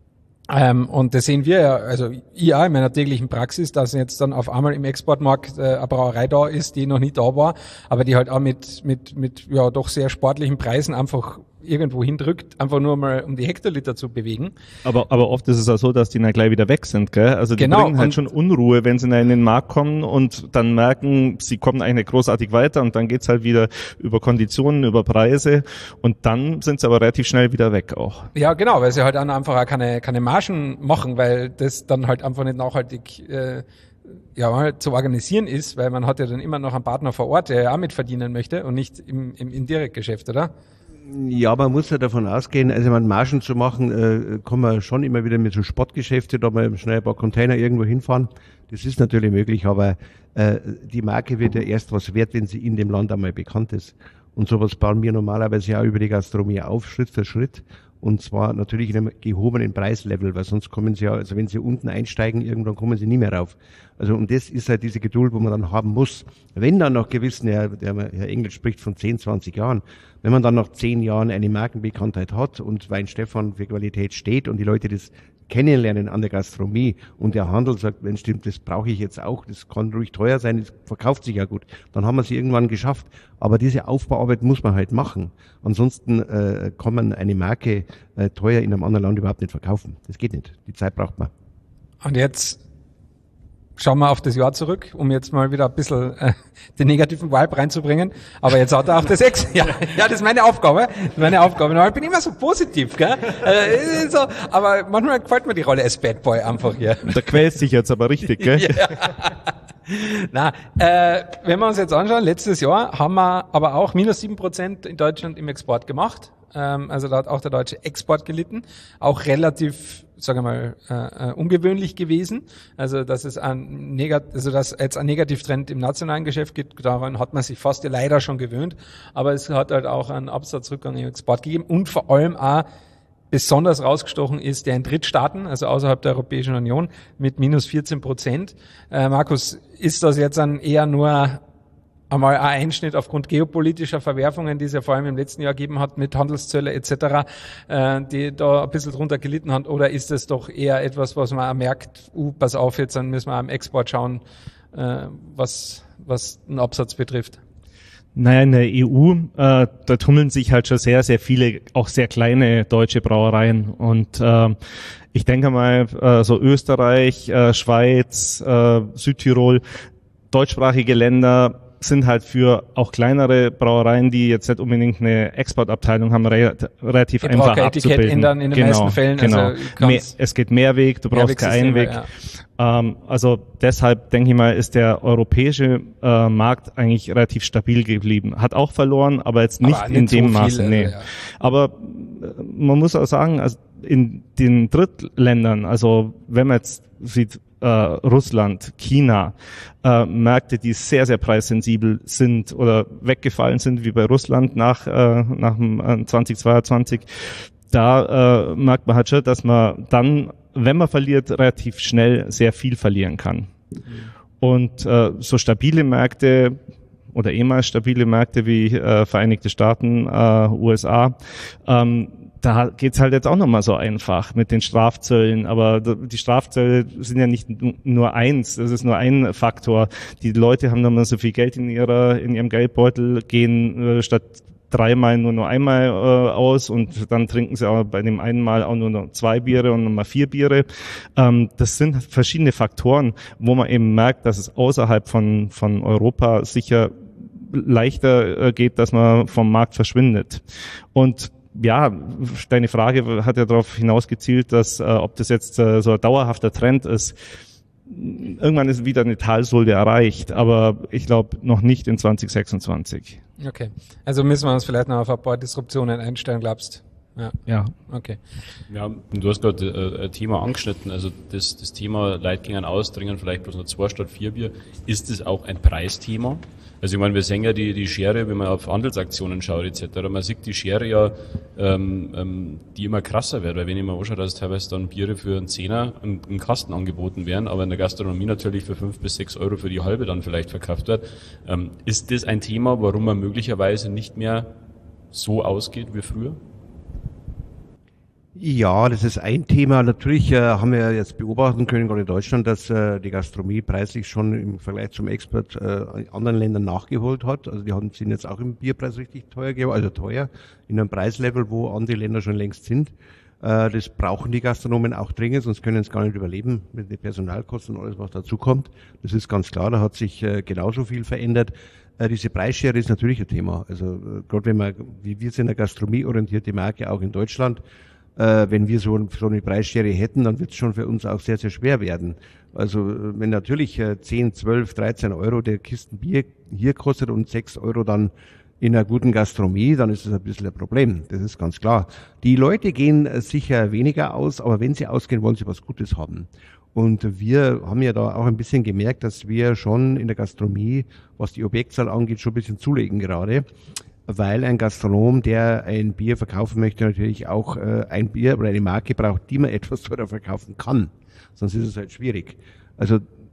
Speaker 1: Ähm, und das sehen wir ja, also ich auch in meiner täglichen Praxis, dass jetzt dann auf einmal im Exportmarkt äh, eine Brauerei da ist, die noch nie da war, aber die halt auch mit mit mit ja doch sehr sportlichen Preisen einfach irgendwo hindrückt, einfach nur mal um die Hektoliter zu bewegen.
Speaker 4: Aber aber oft ist es auch so, dass die dann gleich wieder weg sind, gell? Also die
Speaker 1: genau,
Speaker 4: bringen halt schon Unruhe, wenn sie in den Markt kommen und dann merken, sie kommen eigentlich nicht großartig weiter und dann geht's halt wieder über Konditionen, über Preise und dann sind sie aber relativ schnell wieder weg auch.
Speaker 1: Ja, genau, weil sie halt dann einfach auch keine keine Margen machen, weil das dann halt einfach nicht nachhaltig äh, ja halt zu organisieren ist, weil man hat ja dann immer noch einen Partner vor Ort, der ja auch mit verdienen möchte und nicht im im, im Direktgeschäft, oder?
Speaker 3: Ja, man muss ja davon ausgehen, also man Margen zu machen, äh, kann man schon immer wieder mit so Sportgeschäfte, da mal schnell ein paar Container irgendwo hinfahren. Das ist natürlich möglich, aber äh, die Marke wird ja erst was wert, wenn sie in dem Land einmal bekannt ist. Und sowas bauen wir normalerweise auch über die Gastronomie auf, Schritt für Schritt. Und zwar natürlich in einem gehobenen Preislevel, weil sonst kommen sie ja, also wenn sie unten einsteigen, irgendwann kommen sie nie mehr rauf. Also und das ist halt diese Geduld, wo man dann haben muss. Wenn dann nach gewissen, der, der Herr Engel spricht von zehn, zwanzig Jahren, Wenn man dann nach zehn Jahren eine Markenbekanntheit hat und Weinstefan für Qualität steht und die Leute das kennenlernen an der Gastronomie und der Handel sagt, wenn stimmt, das brauche ich jetzt auch, das kann ruhig teuer sein, das verkauft sich ja gut, dann haben wir es irgendwann geschafft. Aber diese Aufbauarbeit muss man halt machen. Ansonsten äh, kann man eine Marke äh, teuer in einem anderen Land überhaupt nicht verkaufen. Das geht nicht. Die Zeit braucht man.
Speaker 1: Und jetzt schauen wir auf das Jahr zurück, um jetzt mal wieder ein bisschen äh, den negativen Vibe reinzubringen. Aber jetzt hat er auch das Ex. Ja, ja, das ist meine Aufgabe. Das ist meine Aufgabe. Ich bin immer so positiv, gell? Äh, so, aber manchmal gefällt mir die Rolle als Bad Boy einfach hier.
Speaker 4: Da quälst dich jetzt aber richtig, gell?
Speaker 1: Ja. Na, äh, wenn wir uns jetzt anschauen, letztes Jahr haben wir aber auch minus sieben Prozent in Deutschland im Export gemacht. Ähm, also da hat auch der deutsche Export gelitten. Auch relativ, sagen wir mal, äh, ungewöhnlich gewesen. Also dass es ein Negat- also dass jetzt ein Negativtrend im nationalen Geschäft gibt, daran hat man sich fast ja leider schon gewöhnt. Aber es hat halt auch einen Absatzrückgang im Export gegeben und vor allem auch besonders rausgestochen ist der in Drittstaaten, also außerhalb der Europäischen Union, mit minus vierzehn Prozent. Äh, Markus, ist das jetzt dann eher nur einmal ein Einschnitt aufgrund geopolitischer Verwerfungen, die es ja vor allem im letzten Jahr gegeben hat mit Handelszölle et cetera, äh, die da ein bisschen drunter gelitten hat, oder ist es doch eher etwas, was man auch merkt, uh, pass auf, jetzt dann müssen wir am Export schauen, äh, was, was den Absatz betrifft?
Speaker 4: Naja, in der E U, äh, da tummeln sich halt schon sehr, sehr viele, auch sehr kleine deutsche Brauereien. Und äh, ich denke mal, äh, so Österreich, äh, Schweiz, äh, Südtirol, deutschsprachige Länder sind halt für auch kleinere Brauereien, die jetzt nicht unbedingt eine Exportabteilung haben, re- relativ
Speaker 1: ich
Speaker 4: einfach
Speaker 1: kein
Speaker 4: abzubilden.
Speaker 1: Etikett ändern in den
Speaker 4: genau,
Speaker 1: meisten Fällen.
Speaker 4: Genau.
Speaker 1: Also
Speaker 4: Mehr, es geht Mehrweg, du brauchst keinen Einweg. Ja. Ähm, also deshalb denke ich mal, ist der europäische äh, Markt eigentlich relativ stabil geblieben. Hat auch verloren, aber jetzt nicht, aber nicht in dem so Maße. Nee. Also, ja. Aber äh, man muss auch sagen, also in den Drittländern, also wenn man jetzt sieht, äh, Russland, China, äh, Märkte, die sehr, sehr preissensibel sind oder weggefallen sind, wie bei Russland nach, äh, nach dem äh, zwanzig zweiundzwanzig, da äh, merkt man halt schon, dass man dann, wenn man verliert, relativ schnell sehr viel verlieren kann. Mhm. Und äh, so stabile Märkte oder ehemals stabile Märkte wie äh, Vereinigte Staaten, äh, U S A, ähm, da geht's halt jetzt auch nochmal so einfach mit den Strafzöllen, aber die Strafzölle sind ja nicht nur eins, das ist nur ein Faktor. Die Leute haben nochmal so viel Geld in ihrer in ihrem Geldbeutel, gehen äh, statt dreimal nur noch einmal äh, aus und dann trinken sie auch bei dem einen Mal auch nur noch zwei Biere und nochmal vier Biere. Ähm, das sind verschiedene Faktoren, wo man eben merkt, dass es außerhalb von von Europa sicher leichter äh, geht, dass man vom Markt verschwindet. Und ja, deine Frage hat ja darauf hinausgezielt, dass äh, ob das jetzt äh, so ein dauerhafter Trend ist. Irgendwann ist wieder eine Talsohle erreicht, aber ich glaube noch nicht in zwanzig sechsundzwanzig.
Speaker 1: Okay, also müssen wir uns vielleicht noch auf ein paar Disruptionen einstellen, glaubst du? Ja.
Speaker 4: Ja.
Speaker 1: Okay.
Speaker 2: Ja, du hast gerade äh, ein Thema angeschnitten, also das, das Thema Leute gehen aus, trinken vielleicht bloß noch zwei statt vier Bier. Ist das auch ein Preisthema? Also ich meine, wir sehen ja die, die Schere, wenn man auf Handelsaktionen schaut et cetera. Man sieht die Schere ja, ähm, ähm, die immer krasser wird, weil wenn ich mir anschaue, dass teilweise dann Biere für einen Zehner im, im Kasten angeboten werden, aber in der Gastronomie natürlich für fünf bis sechs Euro für die halbe dann vielleicht verkauft wird. Ähm, ist das ein Thema, warum man möglicherweise nicht mehr so ausgeht wie früher?
Speaker 3: Ja, das ist ein Thema. Natürlich äh, haben wir jetzt beobachten können, gerade in Deutschland, dass äh, die Gastronomie preislich schon im Vergleich zum Export äh, in anderen Ländern nachgeholt hat. Also die haben, sind jetzt auch im Bierpreis richtig teuer geworden, also teuer, in einem Preislevel, wo andere Länder schon längst sind. Äh, das brauchen die Gastronomen auch dringend, sonst können sie gar nicht überleben mit den Personalkosten und alles, was dazukommt. Das ist ganz klar, da hat sich äh, genauso viel verändert. Äh, diese Preisschere ist natürlich ein Thema. Also äh, gerade wenn man, wie wir sind, eine gastronomieorientierte Marke, auch in Deutschland, wenn wir so, so eine Preisschere hätten, dann wird es schon für uns auch sehr, sehr schwer werden. Also wenn natürlich zehn, zwölf, dreizehn Euro der Kisten Bier hier kostet und sechs Euro dann in einer guten Gastronomie, dann ist das ein bisschen ein Problem. Das ist ganz klar. Die Leute gehen sicher weniger aus, aber wenn sie ausgehen, wollen sie was Gutes haben. Und wir haben ja da auch ein bisschen gemerkt, dass wir schon in der Gastronomie, was die Objektzahl angeht, schon ein bisschen zulegen gerade. Weil ein Gastronom, der ein Bier verkaufen möchte, natürlich auch äh, ein Bier oder eine Marke braucht, die man etwas teurer verkaufen kann. Sonst ist es halt schwierig. Also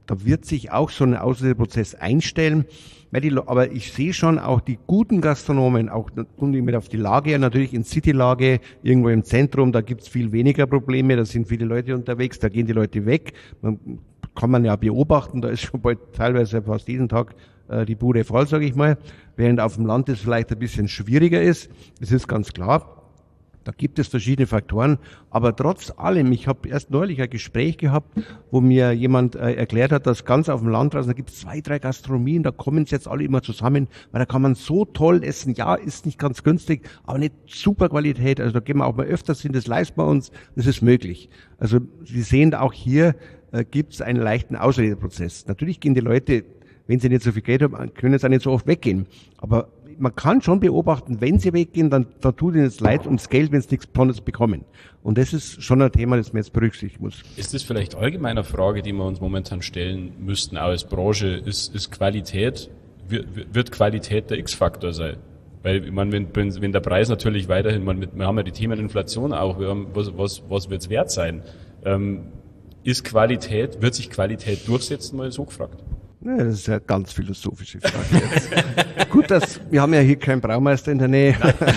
Speaker 3: da wird sich auch so ein Ausleseprozess einstellen. Weil die, aber ich sehe schon auch die guten Gastronomen, auch kommt mit auf die Lage, natürlich in City-Lage, irgendwo im Zentrum, da gibt's viel weniger Probleme, da sind viele Leute unterwegs, da gehen die Leute weg. Man, kann man ja beobachten, da ist schon bald teilweise fast jeden Tag äh, die Bude voll, sage ich mal. Während auf dem Land es vielleicht ein bisschen schwieriger ist, das ist ganz klar. Da gibt es verschiedene Faktoren, aber trotz allem, ich habe erst neulich ein Gespräch gehabt, wo mir jemand äh, erklärt hat, dass ganz auf dem Land draußen, da gibt es zwei, drei Gastronomien, da kommen sie jetzt alle immer zusammen, weil da kann man so toll essen. Ja, ist nicht ganz günstig, aber nicht super Qualität. Also da gehen wir auch mal öfters hin, das leisten wir uns, das ist möglich. Also Sie sehen auch hier äh, gibt es einen leichten Ausleseprozess. Natürlich gehen die Leute, wenn sie nicht so viel Geld haben, können jetzt auch nicht so oft weggehen. Aber man kann schon beobachten, wenn sie weggehen, dann, dann tut ihnen es leid ums Geld, wenn sie nichts Besonderes bekommen. Und das ist schon ein Thema, das man jetzt berücksichtigen muss.
Speaker 2: Ist das vielleicht allgemein eine Frage, die wir uns momentan stellen müssten, auch als Branche? Ist, ist Qualität, wird, wird Qualität der X-Faktor sein? Weil, ich meine, wenn, wenn der Preis natürlich weiterhin, man, wir haben ja die Themen Inflation auch, wir haben, was, was, was wird es wert sein? Ähm, ist Qualität, wird sich Qualität durchsetzen, mal so gefragt?
Speaker 3: Ja, das ist eine ganz philosophische Frage jetzt. Gut, dass wir haben ja hier keinen Braumeister in der Nähe.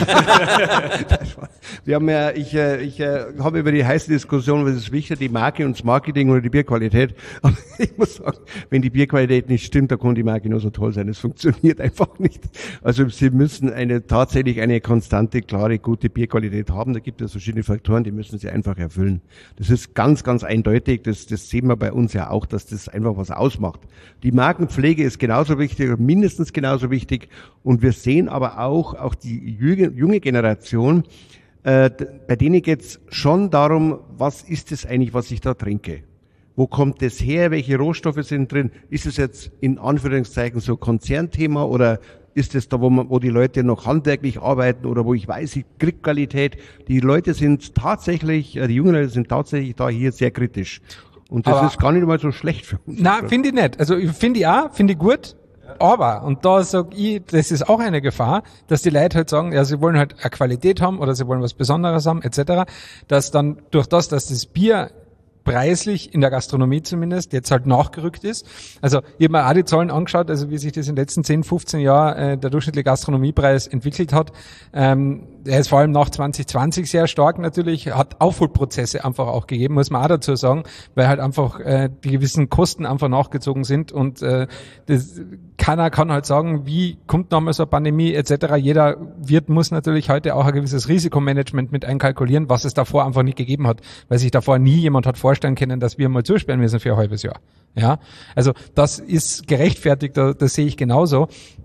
Speaker 3: Wir haben ja, ich, ich habe über die heiße Diskussion, was ist wichtiger, die Marke und das Marketing oder die Bierqualität. Aber ich muss sagen, wenn die Bierqualität nicht stimmt, dann kann die Marke nur so toll sein. Es funktioniert einfach nicht. Also Sie müssen eine tatsächlich eine konstante, klare, gute Bierqualität haben. Da gibt es verschiedene Faktoren, die müssen Sie einfach erfüllen. Das ist ganz, ganz eindeutig. Das, das sehen wir bei uns ja auch, dass das einfach was ausmacht. Die Markenpflege ist genauso wichtig, mindestens genauso wichtig. Und wir sehen aber auch, auch die junge Generation, äh, bei denen geht es schon darum, was ist es eigentlich, was ich da trinke? Wo kommt das her? Welche Rohstoffe sind drin? Ist es jetzt in Anführungszeichen so Konzernthema oder ist es da, wo, man, wo die Leute noch handwerklich arbeiten oder wo ich weiß, ich krieg Qualität? Die Leute sind tatsächlich, die jungen Leute sind tatsächlich da hier sehr kritisch. Und das
Speaker 1: aber
Speaker 3: ist gar nicht mal so schlecht für uns.
Speaker 1: Nein, finde ich nicht. Also finde ich auch, finde ich gut. Aber, und da sag ich, das ist auch eine Gefahr, dass die Leute halt sagen, ja, sie wollen halt eine Qualität haben oder sie wollen was Besonderes haben, et cetera, dass dann durch das, dass das Bier preislich in der Gastronomie zumindest jetzt halt nachgerückt ist. Also ich habe mir auch die Zahlen angeschaut, also wie sich das in den letzten zehn, fünfzehn Jahren äh, der durchschnittliche Gastronomiepreis entwickelt hat. Ähm, er ist vor allem nach zwanzig zwanzig sehr stark natürlich, hat Aufholprozesse einfach auch gegeben, muss man auch dazu sagen, weil halt einfach äh, die gewissen Kosten einfach nachgezogen sind und äh, das, keiner kann halt sagen, wie kommt nochmal so eine Pandemie et cetera. Jeder Wirt muss natürlich heute auch ein gewisses Risikomanagement mit einkalkulieren, was es davor einfach nicht gegeben hat, weil sich davor nie jemand hat vorstellen können, dass wir mal zusperren müssen für ein halbes Jahr. Ja, also das ist gerechtfertigt, das, das sehe ich genauso.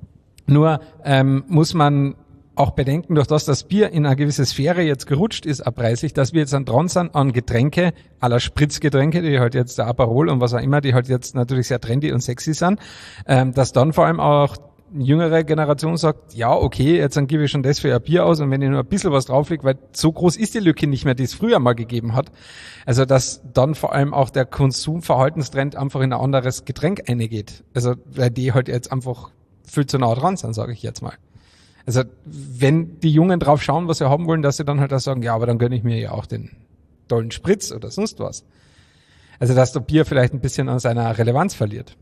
Speaker 1: Nur ähm, muss man auch bedenken, durch das das Bier in eine gewisse Sphäre jetzt gerutscht ist, abpreislich, dass wir jetzt dann dran sind an Getränke, aller Spritzgetränke, die halt jetzt der Aperol und was auch immer, die halt jetzt natürlich sehr trendy und sexy sind, ähm, dass dann vor allem auch jüngere Generation sagt, ja, okay, jetzt dann gebe ich schon das für ein Bier aus und wenn ich nur ein bisschen was drauflege, weil so groß ist die Lücke nicht mehr, die es früher mal gegeben hat. Also, dass dann vor allem auch der Konsumverhaltenstrend einfach in ein anderes Getränk eingeht. Also, weil die halt jetzt einfach viel zu nah dran sind, sage ich jetzt mal. Also, wenn die Jungen drauf schauen, was sie haben wollen, dass sie dann halt auch sagen, ja, aber dann gönne ich mir ja auch den tollen Spritz oder sonst was. Also, dass der Bier vielleicht ein bisschen an seiner Relevanz verliert.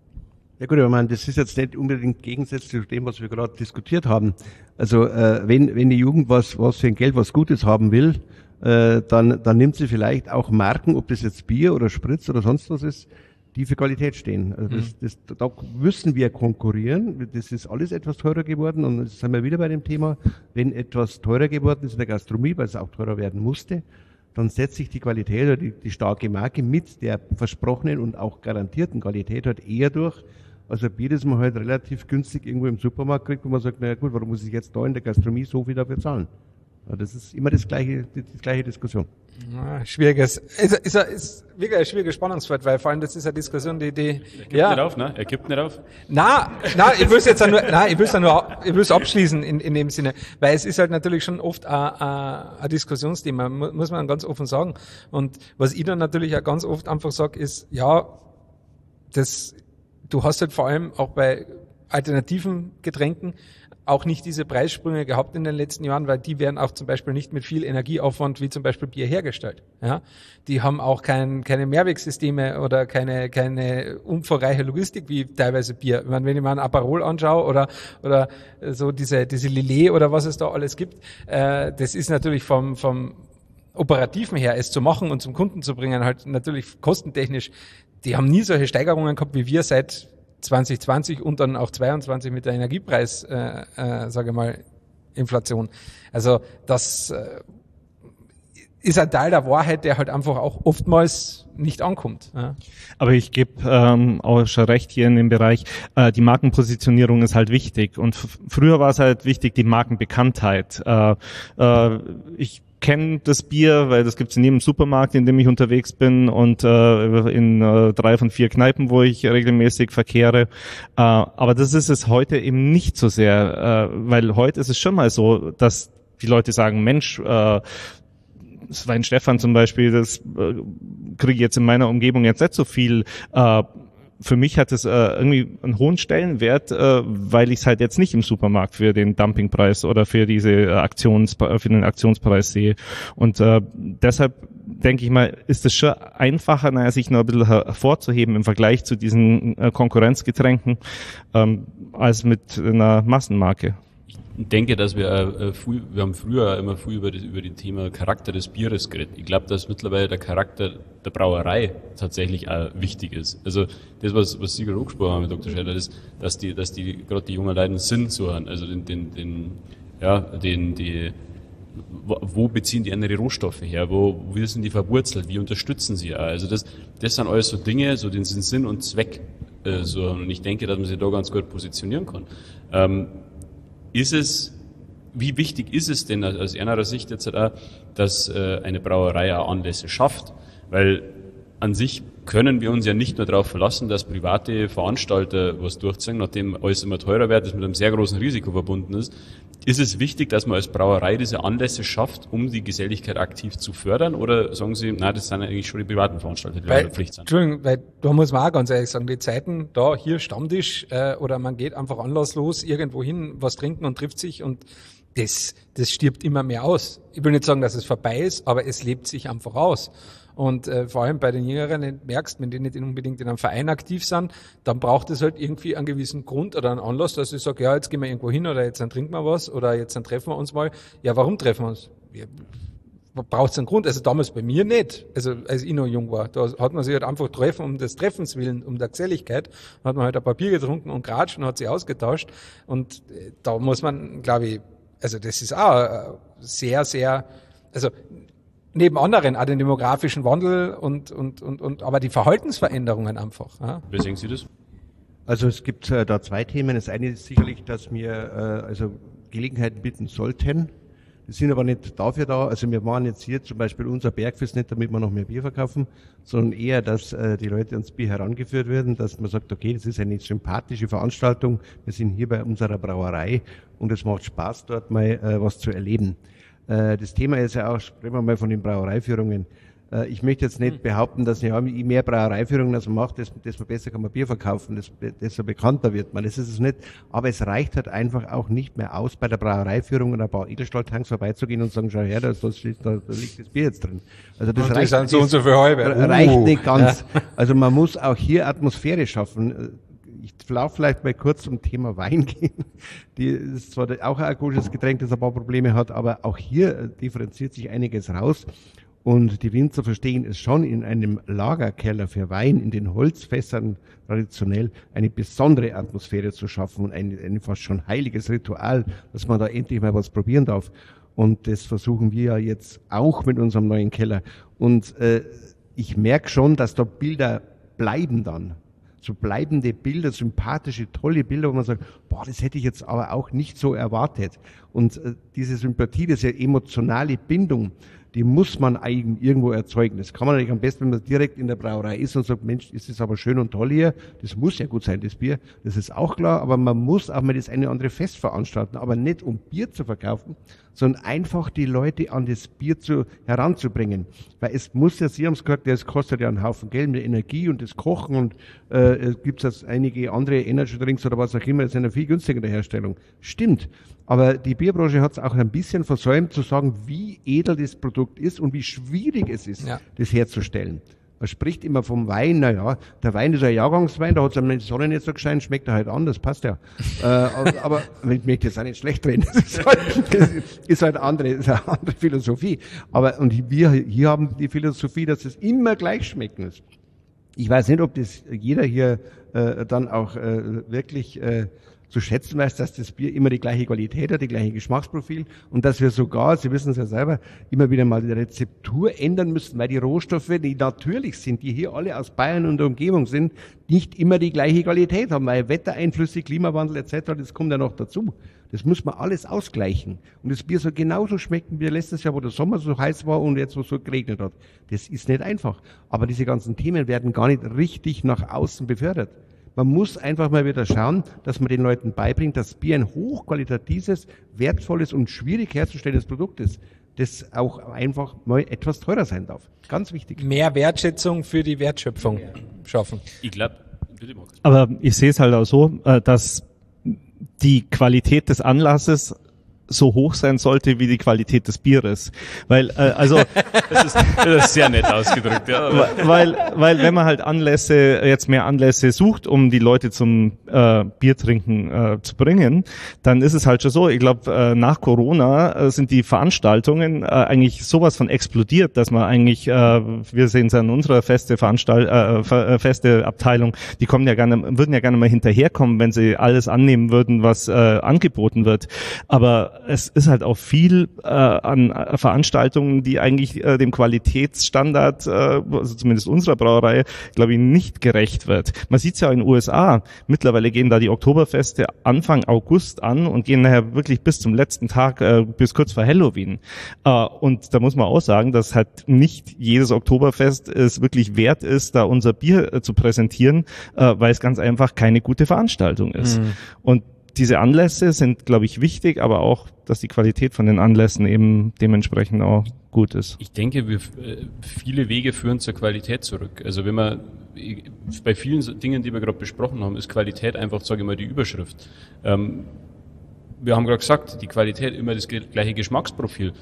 Speaker 3: Ja gut, aber man, das ist jetzt nicht unbedingt gegensätzlich zu dem, was wir gerade diskutiert haben. Also äh, wenn wenn die Jugend was was für ein Geld was Gutes haben will, äh, dann dann nimmt sie vielleicht auch Marken, ob das jetzt Bier oder Spritz oder sonst was ist, die für Qualität stehen. Also das, das, da müssen wir konkurrieren. Das ist alles etwas teurer geworden und jetzt sind wir wieder bei dem Thema, wenn etwas teurer geworden ist in der Gastronomie, weil es auch teurer werden musste, dann setzt sich die Qualität oder die, die starke Marke mit der versprochenen und auch garantierten Qualität halt eher durch, als ein Bier, das man halt relativ günstig irgendwo im Supermarkt kriegt, wo man sagt, naja gut, warum muss ich jetzt da in der Gastronomie so viel dafür zahlen? Ja, das ist immer das gleiche, die, die gleiche Diskussion.
Speaker 1: Ja, schwieriges, ist, ist, ist wirklich ein schwieriges Spannungsfeld, weil vor allem das ist eine Diskussion, die, die,
Speaker 2: er gibt
Speaker 1: ja.
Speaker 2: nicht auf, ne? Er gibt nicht auf.
Speaker 1: Na, na, ich will es jetzt nur, na, ich will es nur, ich will es abschließen in, in dem Sinne, weil es ist halt natürlich schon oft ein, ein, ein Diskussionsthema, muss man ganz offen sagen. Und was ich dann natürlich auch ganz oft einfach sage, ist, ja, das, du hast halt vor allem auch bei alternativen Getränken auch nicht diese Preissprünge gehabt in den letzten Jahren, weil die werden auch zum Beispiel nicht mit viel Energieaufwand wie zum Beispiel Bier hergestellt. Ja, die haben auch kein, keine Mehrwegsysteme oder keine keine umfangreiche Logistik wie teilweise Bier. Ich meine, wenn ich mir ein Aperol anschaue oder oder so diese diese Lillet oder was es da alles gibt, äh, das ist natürlich vom vom Operativen her, es zu machen und zum Kunden zu bringen, halt natürlich kostentechnisch. Die haben nie solche Steigerungen gehabt wie wir seit zwanzig zwanzig und dann auch zweiundzwanzig mit der Energiepreis, äh, äh, sage ich mal, Inflation. Also das äh, ist ein Teil der Wahrheit, der halt einfach auch oftmals nicht ankommt. Ja.
Speaker 4: Aber ich gebe ähm, auch schon recht hier in dem Bereich, äh, die Markenpositionierung ist halt wichtig. Und f- früher war es halt wichtig, die Markenbekanntheit. Äh, äh, ich kenne das Bier, weil das gibt's in jedem Supermarkt, in dem ich unterwegs bin und äh, in äh, drei von vier Kneipen, wo ich regelmäßig verkehre. Äh, aber das ist es heute eben nicht so sehr, äh, weil heute ist es schon mal so, dass die Leute sagen, Mensch, äh, das Weinstefan zum Beispiel, das äh, kriege ich jetzt in meiner Umgebung jetzt nicht so viel. Äh, Für mich hat es äh, irgendwie einen hohen Stellenwert, äh, weil ich es halt jetzt nicht im Supermarkt für den Dumpingpreis oder für diese Aktions für den Aktionspreis sehe. Und äh, deshalb denke ich mal, ist es schon einfacher, naja, sich noch ein bisschen hervorzuheben im Vergleich zu diesen äh, Konkurrenzgetränken ähm, als mit einer Massenmarke.
Speaker 2: Ich denke, dass wir äh, früh, wir haben früher immer früh über das über das Thema Charakter des Bieres geredet. Ich glaube, dass mittlerweile der Charakter der Brauerei tatsächlich auch wichtig ist. Also das, was was Sie gerade angesprochen haben, Doktor Scheller, ist, dass die dass die gerade die jungen Leute einen Sinn suchen, also den den den ja den die wo beziehen die ihre Rohstoffe her, wo wie sind die verwurzelt, wie unterstützen sie auch. Also das das sind alles so Dinge, so den Sinn und Zweck äh, so, und ich denke, dass man sich da ganz gut positionieren kann. Ähm, Ist es, wie wichtig ist es denn aus Ihrer Sicht jetzt auch, dass äh, eine Brauerei auch Anlässe schafft? Weil an sich können wir uns ja nicht nur darauf verlassen, dass private Veranstalter was durchziehen, nachdem alles immer teurer wird, das mit einem sehr großen Risiko verbunden ist. Ist es wichtig, dass man als Brauerei diese Anlässe schafft, um die Geselligkeit aktiv zu fördern? Oder sagen Sie, nein, das sind eigentlich schon die privaten Veranstalter, die
Speaker 1: weil,
Speaker 2: in der Pflicht sind?
Speaker 1: Entschuldigung, weil da muss man auch ganz ehrlich sagen, die Zeiten, da hier Stammtisch äh, oder man geht einfach anlasslos irgendwo hin, was trinken und trifft sich und das, das stirbt immer mehr aus. Ich will nicht sagen, dass es vorbei ist, aber es lebt sich einfach aus. Und äh, vor allem bei den Jüngeren, wenn du merkst, wenn die nicht unbedingt in einem Verein aktiv sind, dann braucht es halt irgendwie einen gewissen Grund oder einen Anlass, dass ich sage, ja, jetzt gehen wir irgendwo hin oder jetzt dann trinken wir was oder jetzt dann treffen wir uns mal. Ja, warum treffen wir uns? Ja, braucht es einen Grund? Also damals bei mir nicht, also als ich noch jung war. Da hat man sich halt einfach treffen um des Treffens willen, um der Geselligkeit. Da hat man halt ein paar Bier getrunken und geratscht und hat sich ausgetauscht. Und äh, da muss man, glaube ich, also das ist auch äh, sehr, sehr, also neben anderen, auch den demografischen Wandel und, und, und, und, aber die Verhaltensveränderungen einfach. Ja.
Speaker 2: Wie sehen Sie das?
Speaker 3: Also es gibt äh, da zwei Themen. Das eine ist sicherlich, dass wir äh, also Gelegenheiten bieten sollten. Wir sind aber nicht dafür da. Also wir machen jetzt hier zum Beispiel unser Bergfest nicht, damit wir noch mehr Bier verkaufen, sondern eher, dass äh, die Leute ans Bier herangeführt werden, dass man sagt, okay, das ist eine sympathische Veranstaltung. Wir sind hier bei unserer Brauerei und es macht Spaß, dort mal äh, was zu erleben. Das Thema ist ja auch, sprechen wir mal von den Brauereiführungen. Ich möchte jetzt nicht behaupten, dass ja, je mehr Brauereiführungen das man macht, desto besser kann man Bier verkaufen, desto bekannter wird man. Das ist es nicht. Aber es reicht halt einfach auch nicht mehr aus, bei der Brauereiführung an ein paar Edelstahltanks vorbeizugehen und sagen, schau her, da, da, da liegt das Bier jetzt drin. Also das
Speaker 1: und
Speaker 3: reicht,
Speaker 1: das sind so und so für halbe.
Speaker 3: reicht
Speaker 1: Uh.
Speaker 3: nicht ganz. Also man muss auch hier Atmosphäre schaffen. Ich darf vielleicht mal kurz zum Thema Wein gehen. Die ist zwar auch ein alkoholisches Getränk, das ein paar Probleme hat, aber auch hier differenziert sich einiges raus. Und die Winzer verstehen es schon, in einem Lagerkeller für Wein, in den Holzfässern traditionell, eine besondere Atmosphäre zu schaffen und ein, ein fast schon heiliges Ritual, dass man da endlich mal was probieren darf. Und das versuchen wir ja jetzt auch mit unserem neuen Keller. Und äh, ich merke schon, dass da Bilder bleiben dann. So bleibende Bilder, sympathische, tolle Bilder, wo man sagt, boah, das hätte ich jetzt aber auch nicht so erwartet. Und äh, diese Sympathie, diese emotionale Bindung, die muss man eigen irgendwo erzeugen. Das kann man natürlich am besten, wenn man direkt in der Brauerei ist und sagt, Mensch, ist das aber schön und toll hier. Das muss ja gut sein, das Bier. Das ist auch klar, aber man muss auch mal das eine oder andere Fest veranstalten, aber nicht um Bier zu verkaufen, sondern einfach die Leute an das Bier zu, heranzubringen. Weil es muss ja, Sie haben es gesagt, das kostet ja einen Haufen Geld mit Energie und das Kochen und äh, es gibt jetzt einige andere Energy Drinks oder was auch immer, das ist eine viel günstigere Herstellung. Stimmt. Aber die Bierbranche hat es auch ein bisschen versäumt zu sagen, wie edel das Produkt ist und wie schwierig es ist, ja. das herzustellen. Man spricht immer vom Wein, naja, der Wein ist ein Jahrgangswein, da hat es die Sonne nicht so gescheint, schmeckt er halt anders, passt ja. äh, aber, aber ich möchte jetzt auch nicht schlecht reden, das ist halt, das ist halt andere, ist eine andere Philosophie. Aber, und wir hier haben die Philosophie, dass es immer gleich schmecken muss. Ich weiß nicht, ob das jeder hier äh, dann auch äh, wirklich äh, zu schätzen weiß, dass das Bier immer die gleiche Qualität hat, die gleiche Geschmacksprofil und dass wir sogar, Sie wissen es ja selber, immer wieder mal die Rezeptur ändern müssen, weil die Rohstoffe, die natürlich sind, die hier alle aus Bayern und der Umgebung sind, nicht immer die gleiche Qualität haben, weil Wettereinflüsse, Klimawandel et cetera, das kommt ja noch dazu. Das muss man alles ausgleichen. Und das Bier soll genauso schmecken wie letztes Jahr, wo der Sommer so heiß war und jetzt, wo es so geregnet hat. Das ist nicht einfach. Aber diese ganzen Themen werden gar nicht richtig nach außen befördert. Man muss einfach mal wieder schauen, dass man den Leuten beibringt, dass Bier ein hochqualitatives, wertvolles und schwierig herzustellendes Produkt ist, das auch einfach mal etwas teurer sein darf. Ganz wichtig.
Speaker 1: Mehr Wertschätzung für die Wertschöpfung schaffen.
Speaker 2: Ich glaube, bitte Markus.
Speaker 4: Aber ich sehe es halt auch so, dass die Qualität des Anlasses so hoch sein sollte wie die Qualität des Bieres, weil äh, also
Speaker 2: das ist, das ist sehr nett ausgedrückt, ja.
Speaker 4: Weil weil wenn man halt Anlässe jetzt mehr Anlässe sucht, um die Leute zum äh, Biertrinken äh, zu bringen, dann ist es halt schon so. Ich glaube, äh, nach Corona äh, sind die Veranstaltungen äh, eigentlich sowas von explodiert, dass man eigentlich, äh, wir sehen es an unserer feste Veranstalt äh, feste Abteilung, die kommen ja gerne, würden ja gerne mal hinterherkommen, wenn sie alles annehmen würden, was äh, angeboten wird, aber es ist halt auch viel äh, an äh, Veranstaltungen, die eigentlich äh, dem Qualitätsstandard, äh, also zumindest unserer Brauerei, glaube ich, nicht gerecht wird. Man sieht es ja in den U S A. Mittlerweile gehen da die Oktoberfeste Anfang August an und gehen nachher wirklich bis zum letzten Tag, äh, bis kurz vor Halloween. Äh, und da muss man auch sagen, dass halt nicht jedes Oktoberfest es wirklich wert ist, da unser Bier äh, zu präsentieren, äh, weil es ganz einfach keine gute Veranstaltung ist. Mhm. Und diese Anlässe sind, glaube ich, wichtig, aber auch, dass die Qualität von den Anlässen eben dementsprechend auch gut ist.
Speaker 2: Ich denke, wir, viele Wege führen zur Qualität zurück. Also wenn man, bei vielen Dingen, die wir gerade besprochen haben, ist Qualität einfach, sage ich mal, die Überschrift. Ähm, wir haben gerade gesagt, die Qualität immer das gleiche Geschmacksprofil.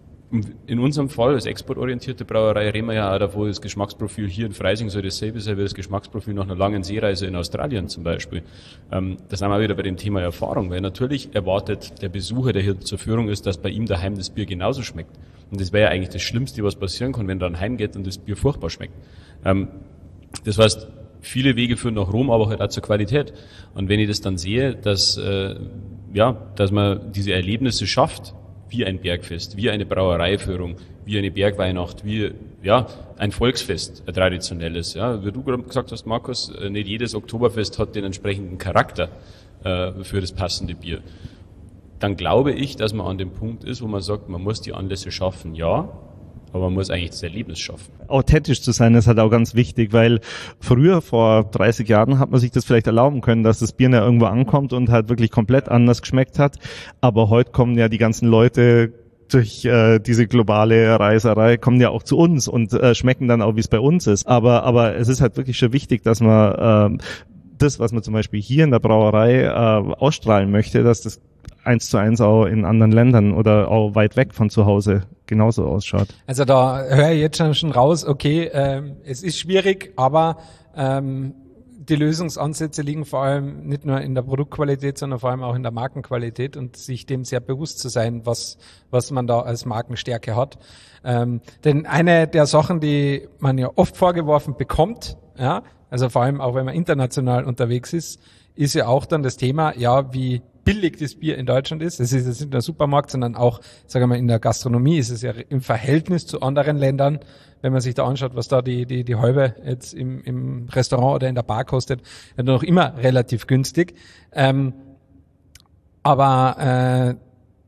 Speaker 2: In unserem Fall, als exportorientierte Brauerei, reden wir ja auch davon, das Geschmacksprofil hier in Freising soll dasselbe sein wie das Geschmacksprofil nach einer langen Seereise in Australien zum Beispiel. Ähm, da sind wir wieder bei dem Thema Erfahrung, weil natürlich erwartet der Besucher, der hier zur Führung ist, dass bei ihm daheim das Bier genauso schmeckt. Und das wäre ja eigentlich das Schlimmste, was passieren kann, wenn er dann heimgeht und das Bier furchtbar schmeckt. Ähm, das heißt, viele Wege führen nach Rom, aber halt auch zur Qualität. Und wenn ich das dann sehe, dass, äh, ja, dass man diese Erlebnisse schafft, wie ein Bergfest, wie eine Brauereiführung, wie eine Bergweihnacht, wie ja ein Volksfest, ein traditionelles. Ja, wie du gerade gesagt hast, Markus, nicht jedes Oktoberfest hat den entsprechenden Charakter äh, für das passende Bier. Dann glaube ich, dass man an dem Punkt ist, wo man sagt, man muss die Anlässe schaffen, ja, aber man muss eigentlich das Erlebnis schaffen.
Speaker 4: Authentisch zu sein ist halt auch ganz wichtig, weil früher, vor dreißig Jahren, hat man sich das vielleicht erlauben können, dass das Bier ja irgendwo ankommt und halt wirklich komplett anders geschmeckt hat. Aber heute kommen ja die ganzen Leute durch äh, diese globale Reiserei, kommen ja auch zu uns und äh, schmecken dann auch, wie es bei uns ist. Aber aber es ist halt wirklich schon wichtig, dass man äh, das, was man zum Beispiel hier in der Brauerei äh, ausstrahlen möchte, dass das eins zu eins auch in anderen Ländern oder auch weit weg von zu Hause genauso ausschaut.
Speaker 1: Also da höre ich jetzt schon, schon raus, okay, ähm, es ist schwierig, aber ähm, die Lösungsansätze liegen vor allem nicht nur in der Produktqualität, sondern vor allem auch in der Markenqualität und sich dem sehr bewusst zu sein, was was man da als Markenstärke hat. Ähm, denn eine der Sachen, die man ja oft vorgeworfen bekommt, ja, also vor allem auch wenn man international unterwegs ist, ist ja auch dann das Thema, ja, wie billig das Bier in Deutschland ist. Es ist jetzt nicht nur der Supermarkt, sondern auch, sagen wir mal, in der Gastronomie ist es ja im Verhältnis zu anderen Ländern, wenn man sich da anschaut, was da die die die Halbe jetzt im im Restaurant oder in der Bar kostet, ja noch immer relativ günstig. Ähm, aber äh,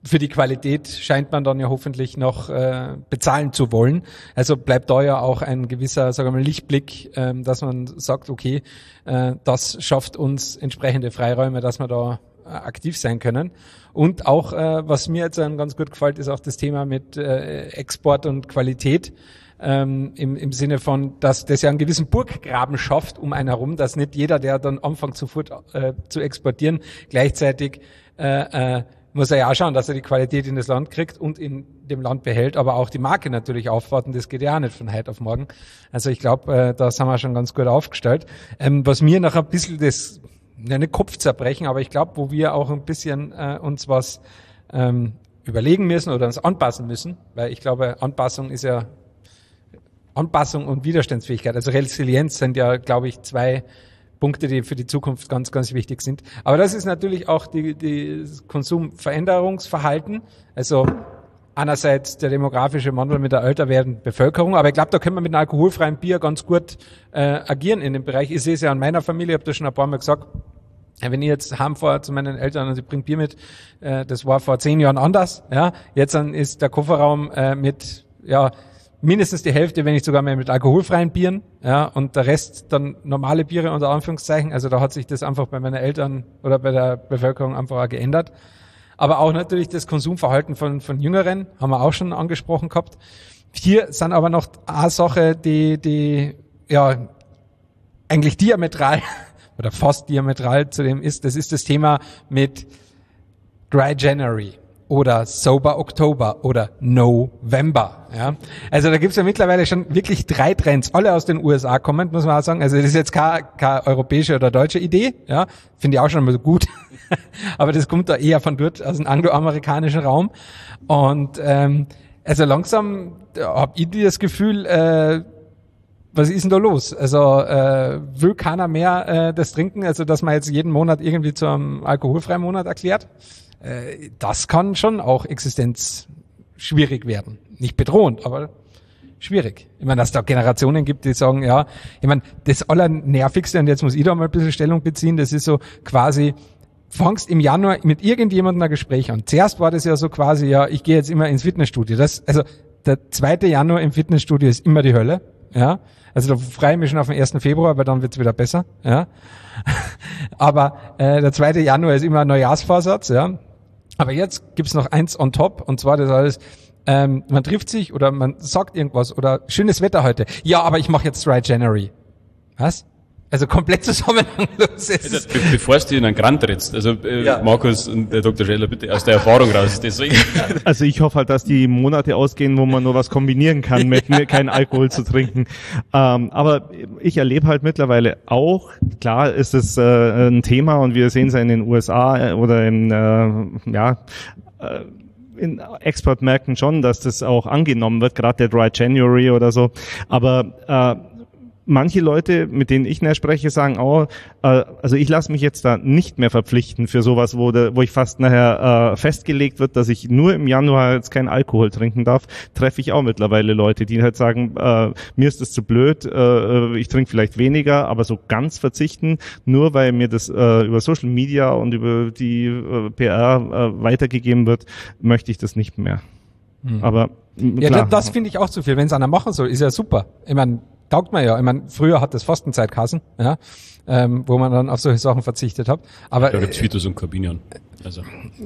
Speaker 1: für die Qualität scheint man dann ja hoffentlich noch äh, bezahlen zu wollen. Also bleibt da ja auch ein gewisser, sagen wir mal, Lichtblick, ähm, dass man sagt, okay, äh, das schafft uns entsprechende Freiräume, dass wir da äh, aktiv sein können. Und auch, äh, was mir jetzt ganz gut gefällt, ist auch das Thema mit äh, Export und Qualität. Ähm, im, im Sinne von, dass das ja einen gewissen Burggraben schafft um einen herum, dass nicht jeder, der dann anfängt sofort äh, zu exportieren, gleichzeitig äh, äh, muss er ja auch schauen, dass er die Qualität in das Land kriegt und in dem Land behält, aber auch die Marke natürlich aufbaut und das geht ja auch nicht von heute auf morgen. Also ich glaube, äh, da sind wir schon ganz gut aufgestellt. Ähm, was mir noch ein bisschen das, ja, nicht Kopfzerbrechen, aber ich glaube, wo wir auch ein bisschen äh, uns was ähm, überlegen müssen oder uns anpassen müssen, weil ich glaube, Anpassung ist ja Anpassung und Widerstandsfähigkeit, also Resilienz sind ja, glaube ich, zwei Punkte, die für die Zukunft ganz, ganz wichtig sind. Aber das ist natürlich auch die, die das Konsumveränderungsverhalten, also einerseits der demografische Wandel mit der älter werdenden Bevölkerung, aber ich glaube, da können wir mit einem alkoholfreien Bier ganz gut äh, agieren in dem Bereich. Ich sehe es ja an meiner Familie, ich habe das schon ein paar Mal gesagt, wenn ich jetzt heimfahre zu meinen Eltern und sie bringen Bier mit, äh, das war vor zehn Jahren anders, ja, jetzt dann ist der Kofferraum äh, mit, ja, mindestens die Hälfte, wenn nicht sogar mehr mit alkoholfreien Bieren, ja, und der Rest dann normale Biere unter Anführungszeichen. Also da hat sich das einfach bei meinen Eltern oder bei der Bevölkerung einfach auch geändert. Aber auch natürlich das Konsumverhalten von, von Jüngeren, haben wir auch schon angesprochen gehabt. Hier sind aber noch eine Sache, die, die, ja, eigentlich diametral oder fast diametral zu dem ist. Das ist das Thema mit Dry January oder Sober Oktober oder November. Ja, also da gibt's ja mittlerweile schon wirklich drei Trends, alle aus den U S A kommend, muss man auch sagen. Also das ist jetzt keine, keine europäische oder deutsche Idee, ja, finde ich auch schon mal so gut. Aber das kommt da eher von dort, aus dem angloamerikanischen Raum. Und ähm, also langsam habe ich das Gefühl, äh, was ist denn da los? Also äh, will keiner mehr äh, das trinken, also dass man jetzt jeden Monat irgendwie zu einem alkoholfreien Monat erklärt. Äh, das kann schon auch existenzschwierig werden. Nicht bedrohend, aber schwierig. Ich meine, dass es da Generationen gibt, die sagen, ja, ich meine, das Allernervigste, und jetzt muss ich da mal ein bisschen Stellung beziehen, das ist so quasi, fangst im Januar mit irgendjemandem ein Gespräch an. Zuerst war das ja so quasi, ja, ich gehe jetzt immer ins Fitnessstudio. Das, also der zweite Januar im Fitnessstudio ist immer die Hölle, ja. Also da freue ich mich schon auf den ersten Februar, weil dann wird's wieder besser, ja. Aber äh, der zweite Januar ist immer ein Neujahrsvorsatz, ja. Aber jetzt gibt's noch eins on top, und zwar das alles, ähm, man trifft sich oder man sagt irgendwas oder schönes Wetter heute. Ja, aber ich mache jetzt Dry January. Was? Also komplett zusammenhanglos.
Speaker 2: Also, be bevor es dir in einen Grand trittst, also äh, ja. Markus und der Doktor Scheller, bitte aus der Erfahrung raus. Deswegen.
Speaker 4: Also ich hoffe halt, dass die Monate ausgehen, wo man nur was kombinieren kann, mit ja. keinen Alkohol zu trinken. Ähm, aber ich erlebe halt mittlerweile auch, klar ist es äh, ein Thema, und wir sehen es ja in den U S A oder in, äh, ja, äh, in Exportmärkten schon, dass das auch angenommen wird, gerade der Dry January oder so. Aber äh, manche Leute, mit denen ich näher spreche, sagen auch, äh, also ich lasse mich jetzt da nicht mehr verpflichten für sowas, wo, de, wo ich fast nachher äh, festgelegt wird, dass ich nur im Januar jetzt keinen Alkohol trinken darf. Treffe ich auch mittlerweile Leute, die halt sagen, äh, mir ist das zu blöd, äh, ich trinke vielleicht weniger, aber so ganz verzichten, nur weil mir das äh, über Social Media und über die äh, P R äh, weitergegeben wird, möchte ich das nicht mehr. Mhm. Aber
Speaker 1: ja, klar. Das, das finde ich auch zu viel. Wenn es einer machen soll, ist ja super. Ich meine, taugt man ja. Ich meine, früher hat das Fastenzeit geheißen, ja, ähm, wo man dann auf solche Sachen verzichtet hat. Aber
Speaker 2: da gibt's Vitus und Corbinian. Also.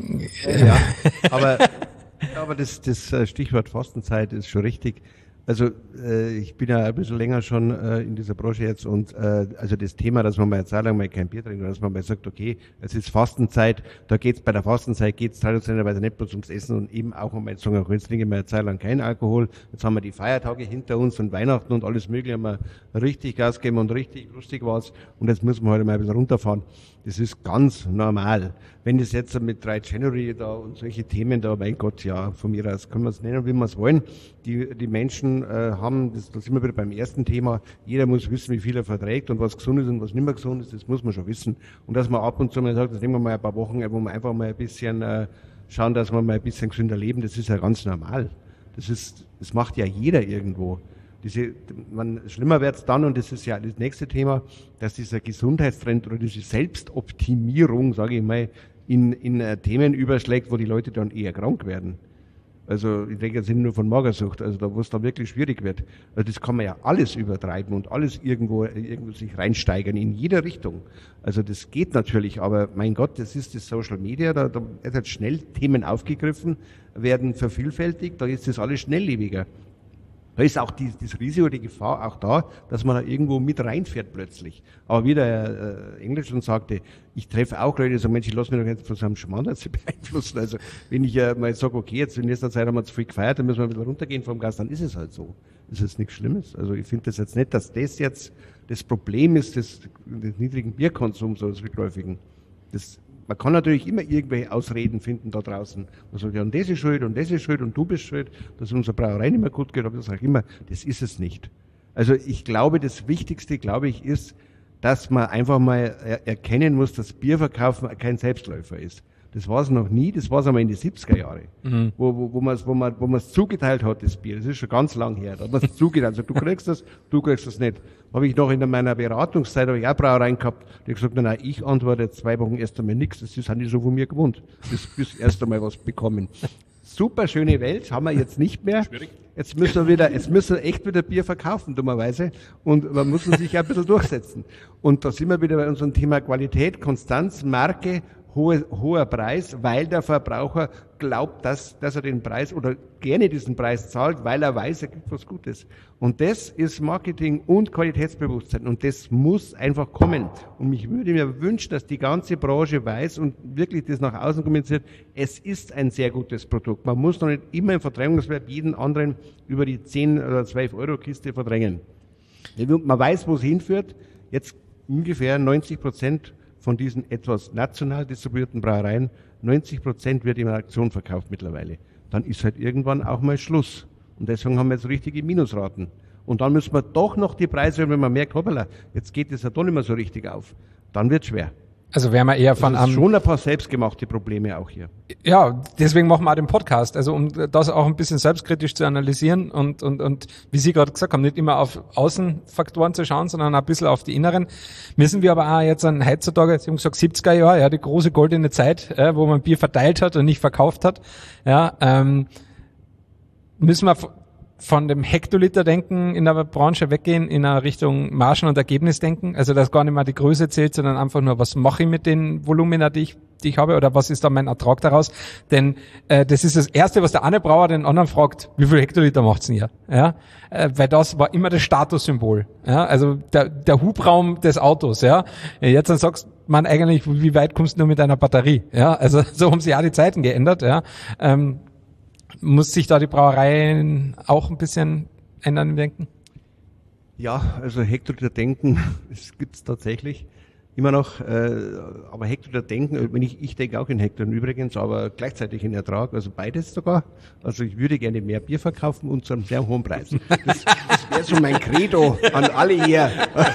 Speaker 3: Ja, aber, aber das, das Stichwort Fastenzeit ist schon richtig. Also äh, ich bin ja ein bisschen länger schon äh, in dieser Branche jetzt, und äh, also das Thema, dass man mal eine Zeit lang mal kein Bier trinkt, oder dass man mal sagt, okay, es ist Fastenzeit, da geht's bei der Fastenzeit geht's traditionellerweise nicht bloß ums Essen und eben auch um jetzt sagen, okay, jetzt trinken wir eine Zeit lang keinen Alkohol, jetzt haben wir die Feiertage hinter uns und Weihnachten und alles mögliche, haben wir richtig Gas gegeben und richtig lustig war's, und jetzt müssen wir halt mal ein bisschen runterfahren. Das ist ganz normal. Wenn das jetzt mit Dry January da und solche Themen da, mein Gott, ja, von mir aus können wir es nennen, wie wir es wollen. Die, die Menschen äh, haben, das, das sind wir wieder beim ersten Thema, jeder muss wissen, wie viel er verträgt und was gesund ist und was nicht mehr gesund ist, das muss man schon wissen. Und dass man ab und zu mal sagt, das nehmen wir mal ein paar Wochen, wo wir einfach mal ein bisschen äh, schauen, dass wir mal ein bisschen gesünder leben, das ist ja ganz normal. Das ist, das macht ja jeder irgendwo. Diese, man, schlimmer wird's dann, und das ist ja das nächste Thema, dass dieser Gesundheitstrend oder diese Selbstoptimierung, sage ich mal, in, in äh, Themen überschlägt, wo die Leute dann eher krank werden. Also ich denke jetzt nicht nur von Magersucht, also da wo es dann wirklich schwierig wird. Also das kann man ja alles übertreiben und alles irgendwo, irgendwo sich reinsteigern in jeder Richtung. Also das geht natürlich, aber mein Gott, das ist das Social Media, da, da wird schnell Themen aufgegriffen, werden vervielfältigt, da ist das alles schnelllebiger. Da ist auch die, das Risiko, die Gefahr auch da, dass man da irgendwo mit reinfährt plötzlich. Aber wie der äh, Englisch schon sagte, ich treffe auch Leute, die sagen, Mensch, ich lasse mich doch jetzt von so einem Schmarrn beeinflussen. Also wenn ich äh, mal sage, okay, jetzt in letzter Zeit haben wir zu viel gefeiert, dann müssen wir ein bisschen runtergehen vom Gas, dann ist es halt so. Das ist nichts Schlimmes. Also ich finde das jetzt nicht, dass das jetzt das Problem ist des, des niedrigen Bierkonsums oder des rückläufigen. Das Man kann natürlich immer irgendwelche Ausreden finden da draußen. Man sagt, ja, und das ist schuld und das ist schuld und du bist schuld, dass unsere Brauerei nicht mehr gut geht. Aber das sage ich immer, das ist es nicht. Also ich glaube, das Wichtigste, glaube ich, ist, dass man einfach mal er- erkennen muss, dass Bierverkaufen kein Selbstläufer ist. Das war es noch nie, das war es einmal in die siebziger Jahre, mhm. wo, wo, wo man es wo man, wo man's zugeteilt hat, das Bier. Das ist schon ganz lang her. Da hat man es zugeteilt. Also du kriegst das, du kriegst das nicht. Habe ich noch in meiner Beratungszeit, habe ich auch Brauereien gehabt, die gesagt, nein, nein, ich antworte jetzt zwei Wochen erst einmal nichts, das haben die so von mir gewohnt. Das ist erst einmal was bekommen. Super schöne Welt, haben wir jetzt nicht mehr. Schwierig. Jetzt müssen wir wieder, jetzt müssen wir echt wieder Bier verkaufen, dummerweise. Und man muss sich ja ein bisschen durchsetzen. Und da sind wir wieder bei unserem Thema Qualität, Konstanz, Marke, Hohe, hoher Preis, weil der Verbraucher glaubt, dass, dass er den Preis oder gerne diesen Preis zahlt, weil er weiß, er kriegt was Gutes. Und das ist Marketing und Qualitätsbewusstsein und das muss einfach kommen. Und mich würde mir wünschen, dass die ganze Branche weiß und wirklich das nach außen kommuniziert, es ist ein sehr gutes Produkt. Man muss noch nicht immer im Verdrängungswettbewerb jeden anderen über die zehn oder zwölf Euro Kiste verdrängen. Man weiß, wo es hinführt. Jetzt ungefähr neunzig Prozent von diesen etwas national distribuierten Brauereien, neunzig Prozent wird in der Aktion verkauft mittlerweile. Dann ist halt irgendwann auch mal Schluss. Und deswegen haben wir jetzt richtige Minusraten. Und dann müssen wir doch noch die Preise, wenn man merkt, hoppala, jetzt geht es ja doch nicht mehr so richtig auf. Dann wird es schwer.
Speaker 1: Also wären wir eher von
Speaker 3: am... schon ein paar selbstgemachte Probleme auch hier.
Speaker 1: Ja, deswegen machen wir auch den Podcast, also um das auch ein bisschen selbstkritisch zu analysieren und, und, und wie Sie gerade gesagt haben, nicht immer auf Außenfaktoren zu schauen, sondern ein bisschen auf die inneren. Müssen wir aber auch jetzt an heutzutage, Sie haben gesagt siebziger Jahre, ja, die große goldene Zeit, ja, wo man Bier verteilt hat und nicht verkauft hat, ja, ähm, müssen wir von dem Hektoliter-Denken in der Branche weggehen, in eine Richtung Margen- und Ergebnisdenken. Also, dass gar nicht mal die Größe zählt, sondern einfach nur, was mache ich mit den Volumina, die ich, die ich habe, oder was ist da mein Ertrag daraus? Denn äh, das ist das Erste, was der eine Brauer den anderen fragt, wie viel Hektoliter macht's denn hier? Ja, äh, weil das war immer das Statussymbol. Ja, also der, der Hubraum des Autos. Ja, jetzt dann sagst man eigentlich, wie weit kommst du nur mit deiner Batterie? Ja, also so haben sich ja die Zeiten geändert. Ja. Ähm, Muss sich da die Brauereien auch ein bisschen ändern im Denken?
Speaker 3: Ja, also Hektoliter Denken, das gibt's tatsächlich immer noch. Äh, aber Hektoliter Denken, wenn ich, ich denke auch in Hektolitern übrigens, aber gleichzeitig in Ertrag, also beides sogar. Also ich würde gerne mehr Bier verkaufen und zu einem sehr hohen Preis. Das, das wäre so mein Credo an alle hier.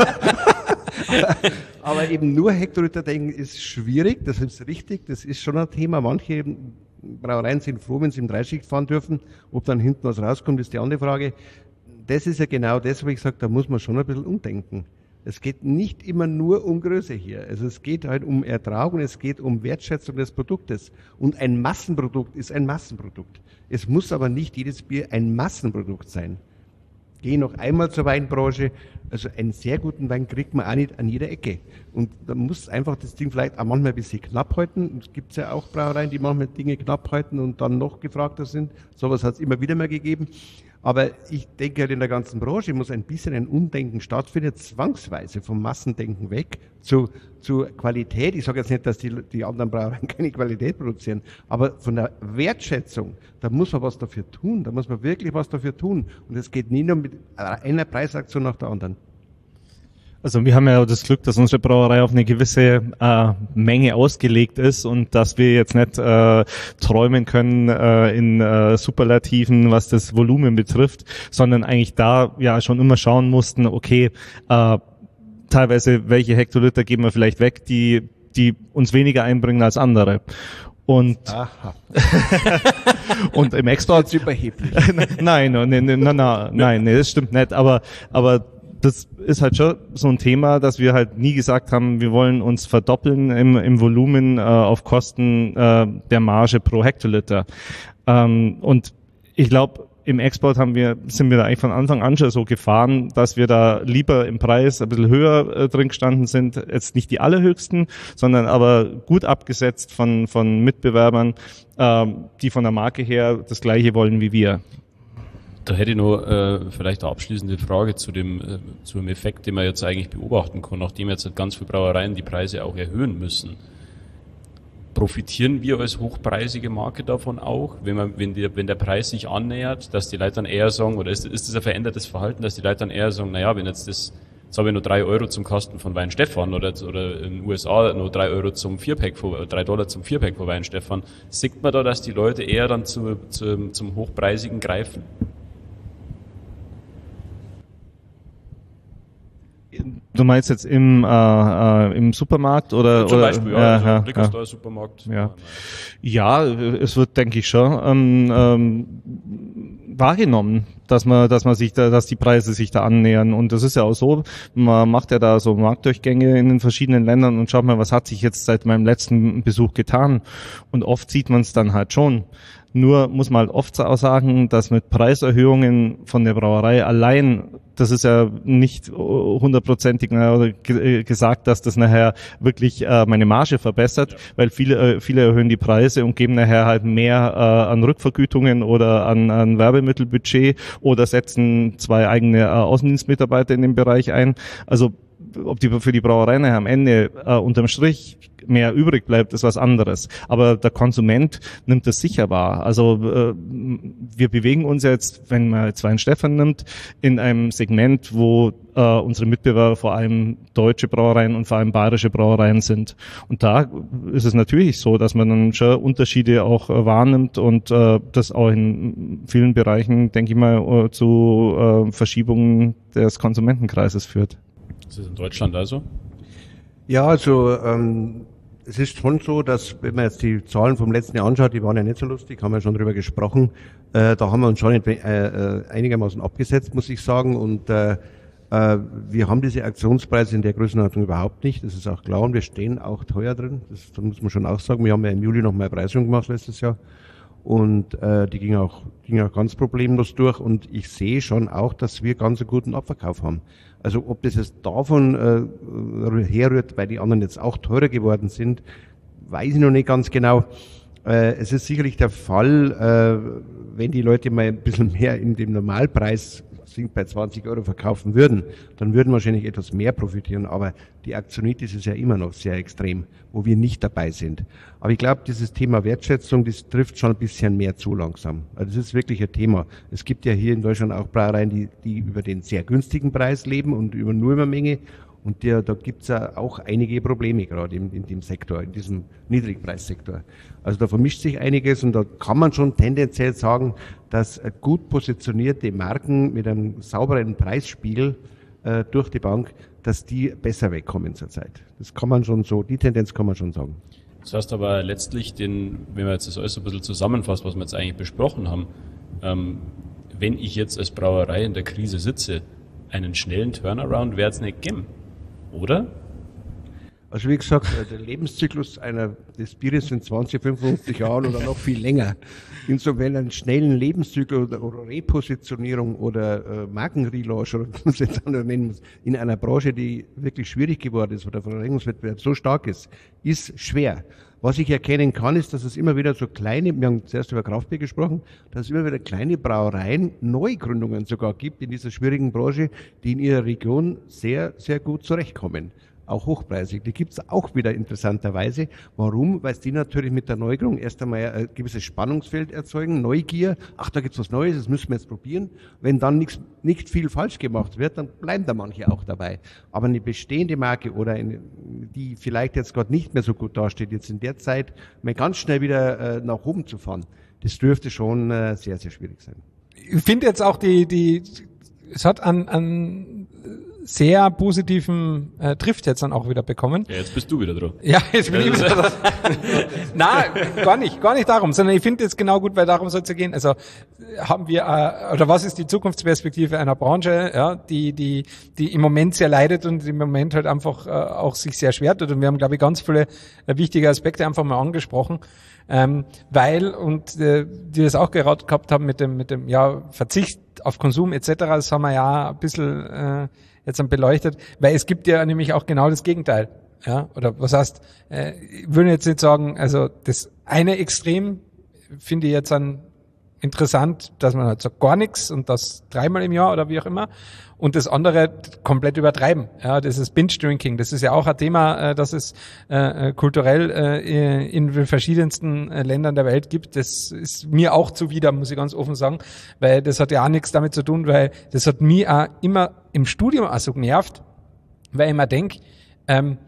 Speaker 3: Aber eben nur Hektoliter Denken ist schwierig, das ist richtig, das ist schon ein Thema. Manche Brauereien sind froh, wenn sie im Dreischicht fahren dürfen. Ob dann hinten was rauskommt, ist die andere Frage. Das ist ja genau das, wo ich sage, da muss man schon ein bisschen umdenken. Es geht nicht immer nur um Größe hier. Also es geht halt um Ertrag und es geht um Wertschätzung des Produktes. Und ein Massenprodukt ist ein Massenprodukt. Es muss aber nicht jedes Bier ein Massenprodukt sein. Gehe noch einmal zur Weinbranche. Also einen sehr guten Wein kriegt man auch nicht an jeder Ecke. Und da muss einfach das Ding vielleicht auch manchmal ein bisschen knapp halten. Es gibt ja auch Brauereien, die manchmal Dinge knapp halten und dann noch gefragter sind. Sowas hat es immer wieder mal gegeben. Aber ich denke halt in der ganzen Branche muss ein bisschen ein Umdenken stattfinden, zwangsweise vom Massendenken weg zu, zu Qualität. Ich sage jetzt nicht, dass die, die anderen Brauereien keine Qualität produzieren, aber von der Wertschätzung, da muss man was dafür tun, da muss man wirklich was dafür tun. Und es geht nie nur mit einer Preisaktion nach der anderen.
Speaker 4: Also wir haben ja das Glück, dass unsere Brauerei auf eine gewisse äh, Menge ausgelegt ist und dass wir jetzt nicht äh, träumen können äh, in äh, Superlativen, was das Volumen betrifft, sondern eigentlich da ja schon immer schauen mussten, okay, äh, teilweise welche Hektoliter geben wir vielleicht weg, die die uns weniger einbringen als andere. Und
Speaker 3: Aha.
Speaker 4: und im Export
Speaker 3: überheblich.
Speaker 4: nein, nein, nein, nein, nein, nein, das stimmt nicht, aber aber das ist halt schon so ein Thema, dass wir halt nie gesagt haben, wir wollen uns verdoppeln im, im Volumen äh, auf Kosten äh, der Marge pro Hektoliter. Ähm, und ich glaube, im Export haben wir, sind wir da eigentlich von Anfang an schon so gefahren, dass wir da lieber im Preis ein bisschen höher äh, drin gestanden sind. Jetzt nicht die allerhöchsten, sondern aber gut abgesetzt von, von Mitbewerbern, äh, die von der Marke her das Gleiche wollen wie wir.
Speaker 2: Da hätte ich noch äh, vielleicht eine abschließende Frage zu dem, äh, zu dem Effekt, den man jetzt eigentlich beobachten kann, nachdem jetzt ganz viele Brauereien die Preise auch erhöhen müssen. Profitieren wir als hochpreisige Marke davon auch, wenn man, wenn, die, wenn der Preis sich annähert, dass die Leute dann eher sagen, oder ist, ist das ein verändertes Verhalten, dass die Leute dann eher sagen, naja, wenn jetzt das, jetzt habe ich nur drei Euro zum Kasten von Weinstefan oder, oder in den U S A nur drei Euro zum Vierpack, drei Dollar zum Vierpack von Weinstefan, sieht man da, dass die Leute eher dann zu, zu, zum Hochpreisigen greifen?
Speaker 4: Du meinst jetzt im äh, äh, im Supermarkt oder
Speaker 2: zum
Speaker 4: oder,
Speaker 2: Beispiel ja, also
Speaker 4: ja,
Speaker 2: Liquor Store, Supermarkt.
Speaker 4: Ja. ja, es wird, denke ich schon ähm, ähm, wahrgenommen, dass man dass man sich da, dass die Preise sich da annähern, und das ist ja auch so. Man macht ja da so Marktdurchgänge in den verschiedenen Ländern und schaut mal, was hat sich jetzt seit meinem letzten Besuch getan, und oft sieht man es dann halt schon. Nur muss man halt oft auch sagen, dass mit Preiserhöhungen von der Brauerei allein, das ist ja nicht hundertprozentig gesagt, dass das nachher wirklich äh, meine Marge verbessert, ja. weil viele äh, viele erhöhen die Preise und geben nachher halt mehr äh, an Rückvergütungen oder an, an Werbemittelbudget oder setzen zwei eigene äh, Außendienstmitarbeiter in dem Bereich ein. Also ob die für die Brauerei nachher am Ende äh, unterm Strich mehr übrig bleibt, ist was anderes. Aber der Konsument nimmt das sicher wahr. Also äh, wir bewegen uns jetzt, wenn man jetzt Weinstefan nimmt, in einem Segment, wo äh, unsere Mitbewerber vor allem deutsche Brauereien und vor allem bayerische Brauereien sind. Und da ist es natürlich so, dass man dann schon Unterschiede auch äh, wahrnimmt und äh, das auch in vielen Bereichen, denke ich mal, äh, zu äh, Verschiebungen des Konsumentenkreises führt.
Speaker 2: Ist das in Deutschland also?
Speaker 3: Ja, also ähm, es ist schon so, dass, wenn man jetzt die Zahlen vom letzten Jahr anschaut, die waren ja nicht so lustig, haben wir schon drüber gesprochen, äh, da haben wir uns schon äh, äh, einigermaßen abgesetzt, muss ich sagen, und äh, äh, wir haben diese Aktionspreise in der Größenordnung überhaupt nicht, das ist auch klar, und wir stehen auch teuer drin, das, das muss man schon auch sagen. Wir haben ja im Juli noch mal eine Preisung gemacht letztes Jahr, und äh, die ging auch, ging auch ganz problemlos durch, und ich sehe schon auch, dass wir ganz einen guten Abverkauf haben. Also ob das jetzt davon äh, herrührt, weil die anderen jetzt auch teurer geworden sind, weiß ich noch nicht ganz genau. Äh, es ist sicherlich der Fall, äh, wenn die Leute mal ein bisschen mehr in dem Normalpreis sind bei zwanzig Euro verkaufen würden, dann würden wahrscheinlich etwas mehr profitieren. Aber die Aktionitis ist ja immer noch sehr extrem, wo wir nicht dabei sind. Aber ich glaube, dieses Thema Wertschätzung, das trifft schon ein bisschen mehr zu langsam. Also das ist wirklich ein Thema. Es gibt ja hier in Deutschland auch Brauereien, die, die über den sehr günstigen Preis leben und über nur über Menge. Und der, da gibt's ja auch einige Probleme gerade in, in dem Sektor, in diesem Niedrigpreissektor. Also da vermischt sich einiges, und da kann man schon tendenziell sagen, dass gut positionierte Marken mit einem sauberen Preisspiegel äh, durch die Bank, dass die besser wegkommen zurzeit. Das kann man schon so, die Tendenz kann man schon sagen.
Speaker 2: Das heißt aber letztlich, den, wenn man jetzt das alles so ein bisschen zusammenfasst, was wir jetzt eigentlich besprochen haben, ähm, wenn ich jetzt als Brauerei in der Krise sitze, einen schnellen Turnaround wird es nicht geben. Oder?
Speaker 3: Also wie gesagt, der Lebenszyklus einer des Bieres sind zwanzig, fünfundfünfzig Jahre oder noch viel länger. Insofern einen schnellen Lebenszyklus oder, oder Repositionierung oder äh, Markenrelaunch, oder wie man es jetzt nennen muss, in einer Branche, die wirklich schwierig geworden ist, wo der Verdrängungswettbewerb so stark ist, ist schwer. Was ich erkennen kann, ist, dass es immer wieder so kleine, wir haben zuerst über Kraftbier gesprochen, dass es immer wieder kleine Brauereien, Neugründungen sogar gibt in dieser schwierigen Branche, die in ihrer Region sehr, sehr gut zurechtkommen. Auch hochpreisig. Die gibt's auch wieder interessanterweise. Warum? Weil die natürlich mit der Neugründung erst einmal ein gewisses Spannungsfeld erzeugen, Neugier. Ach, da gibt's was Neues, das müssen wir jetzt probieren. Wenn dann nichts, nicht viel falsch gemacht wird, dann bleiben da manche auch dabei. Aber eine bestehende Marke oder eine, die vielleicht jetzt gerade nicht mehr so gut dasteht, jetzt in der Zeit mal ganz schnell wieder äh, nach oben zu fahren, das dürfte schon äh, sehr, sehr schwierig sein.
Speaker 1: Ich finde jetzt auch die, die, es hat an, an sehr positiven äh, Drift jetzt dann auch wieder bekommen.
Speaker 2: Ja, jetzt bist du wieder dran.
Speaker 1: Ja, jetzt bin ich wieder dran. Nein, gar nicht, gar nicht darum, sondern ich finde jetzt genau gut, weil darum soll es ja gehen. Also haben wir, äh, oder was ist die Zukunftsperspektive einer Branche, ja, die die die im Moment sehr leidet und im Moment halt einfach äh, auch sich sehr schwer tut. Und wir haben, glaube ich, ganz viele äh, wichtige Aspekte einfach mal angesprochen. Ähm, weil, und äh, die das auch gerade gehabt haben mit dem mit dem ja Verzicht auf Konsum et cetera, das haben wir ja ein bisschen äh, jetzt dann beleuchtet, weil es gibt ja nämlich auch genau das Gegenteil. Ja, oder was heißt, äh, ich würde jetzt nicht sagen, also das eine Extrem finde ich jetzt dann interessant, dass man halt sagt gar nichts und das dreimal im Jahr oder wie auch immer. Und das andere komplett übertreiben. Ja, das ist Binge-Drinking. Das ist ja auch ein Thema, äh, das es äh, kulturell äh, in den verschiedensten äh, Ländern der Welt gibt. Das ist mir auch zuwider, muss ich ganz offen sagen, weil das hat ja auch nichts damit zu tun, weil das hat mich auch immer im Studium auch so genervt, weil ich mir denke, ähm,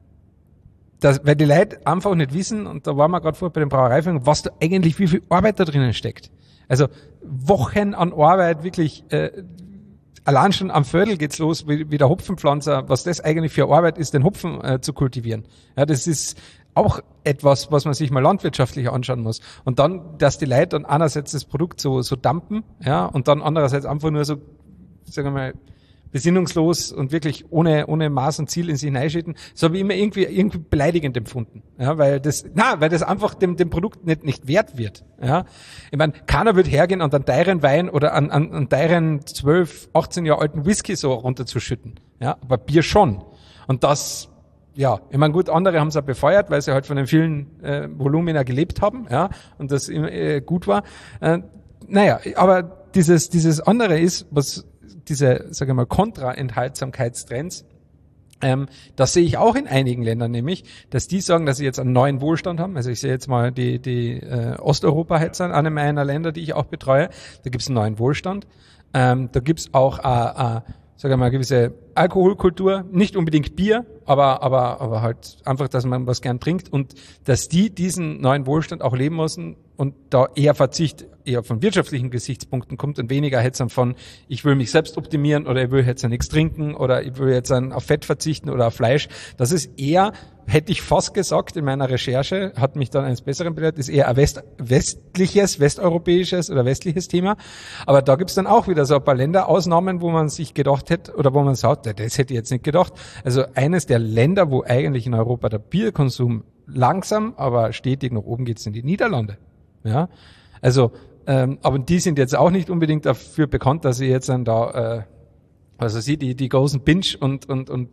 Speaker 1: dass, weil die Leute einfach nicht wissen, und da waren wir gerade vorher bei den Brauereifirmen, was da eigentlich, wie viel Arbeit da drinnen steckt. Also Wochen an Arbeit, wirklich, äh, allein schon am Viertel geht's los, wie, wie der Hopfenpflanzer, was das eigentlich für Arbeit ist, den Hopfen äh, zu kultivieren. Ja, das ist auch etwas, was man sich mal landwirtschaftlich anschauen muss. Und dann, dass die Leute dann einerseits das Produkt so, so dumpen, ja, und dann andererseits einfach nur so, sagen wir mal, besinnungslos und wirklich ohne ohne Maß und Ziel in sich hineinschütten, so habe ich immer irgendwie irgendwie beleidigend empfunden, ja, weil das na, weil das einfach dem dem Produkt nicht nicht wert wird, ja. Ich meine, keiner wird hergehen und einen teuren Wein oder an an, an teuren zwölf, achtzehn Jahre alten Whisky so runterzuschütten, ja, aber Bier schon. Und das, ja, ich meine, gut, andere haben es auch befeuert, weil sie halt von den vielen äh, Volumina gelebt haben, ja, und das äh, gut war. Äh, naja, aber dieses dieses andere ist, was diese, sage ich mal, Kontra-Enthaltsamkeitstrends, ähm, das sehe ich auch in einigen Ländern, nämlich, dass die sagen, dass sie jetzt einen neuen Wohlstand haben. Also ich sehe jetzt mal die, die äh, Osteuropa jetzt an einem meiner Länder, die ich auch betreue. Da gibt es einen neuen Wohlstand. Ähm, da gibt es auch, äh, äh, sage ich mal, gewisse Alkoholkultur, nicht unbedingt Bier, aber aber aber halt einfach, dass man was gern trinkt und dass die diesen neuen Wohlstand auch leben müssen und da eher Verzicht eher von wirtschaftlichen Gesichtspunkten kommt und weniger jetzt dann von, ich will mich selbst optimieren oder ich will jetzt nichts trinken oder ich will jetzt auf Fett verzichten oder auf Fleisch. Das ist eher, hätte ich fast gesagt in meiner Recherche, hat mich dann eines Besseren belehrt, ist eher ein West, westliches, westeuropäisches oder westliches Thema. Aber da gibt's dann auch wieder so ein paar Länderausnahmen, wo man sich gedacht hätte oder wo man sagt, das hätte ich jetzt nicht gedacht. Also eines der Länder, wo eigentlich in Europa der Bierkonsum langsam, aber stetig nach oben geht, sind die Niederlande. Ja, also ähm, aber die sind jetzt auch nicht unbedingt dafür bekannt, dass sie jetzt dann da, äh, also sie die die großen Binge und und und